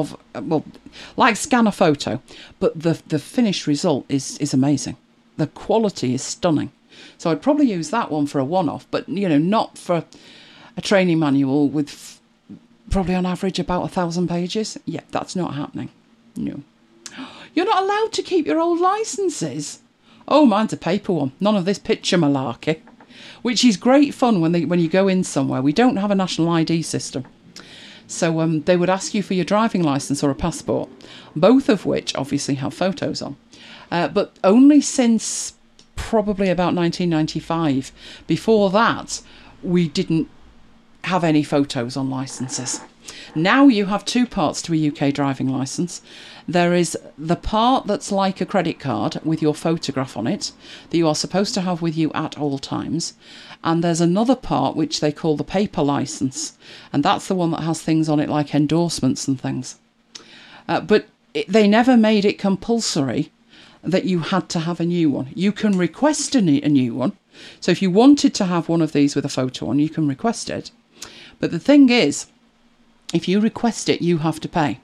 like scan a photo, but the finished result is amazing. The quality is stunning. So I'd probably use that one for a one-off, but, you know, not for a training manual with probably on average about 1,000 pages. Yeah, that's not happening. No. You're not allowed to keep your old licences. Oh, mine's a paper one. None of this picture malarkey. Which is great fun when you go in somewhere. We don't have a national ID system. So they would ask you for your driving licence or a passport, both of which obviously have photos on. But only since probably about 1995. Before that, we didn't have any photos on licences. Now you have two parts to a UK driving licence. There is the part that's like a credit card with your photograph on it that you are supposed to have with you at all times. And there's another part which they call the paper licence. And that's the one that has things on it like endorsements and things. But they never made it compulsory that you had to have a new one. You can request a new one. So if you wanted to have one of these with a photo on, you can request it. But the thing is, if you request it, you have to pay.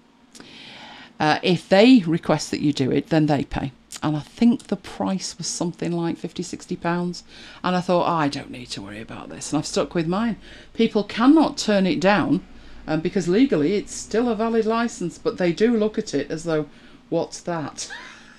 If they request that you do it, then they pay. And I think the price was something like £50-60. And I thought, I don't need to worry about this. And I've stuck with mine. People cannot turn it down because legally it's still a valid licence. But they do look at it as though, what's that?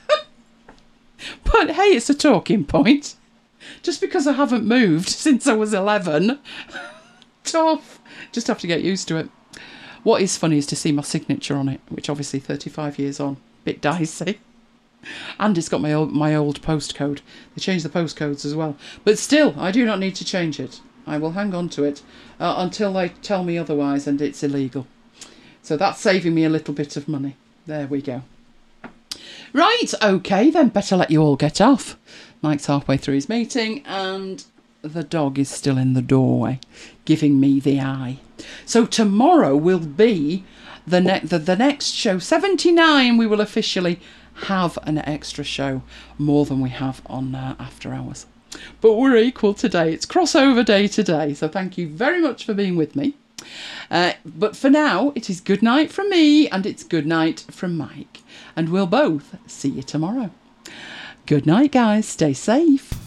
But hey, it's a talking point. Just because I haven't moved since I was 11. Tough. Just have to get used to it. What is funny is to see my signature on it, which obviously 35 years on, bit dicey. And it's got my old postcode. They changed the postcodes as well. But still, I do not need to change it. I will hang on to it until they tell me otherwise and it's illegal. So that's saving me a little bit of money. There we go. Right, okay, then better let you all get off. Mike's halfway through his meeting and the dog is still in the doorway, giving me the eye. So tomorrow will be the next show, 79. We will officially have an extra show, more than we have on After Hours. But we're equal today. It's crossover day today, so thank you very much for being with me. But for now, it is good night from me and it's good night from Mike. And we'll both see you tomorrow. Good night, guys. Stay safe.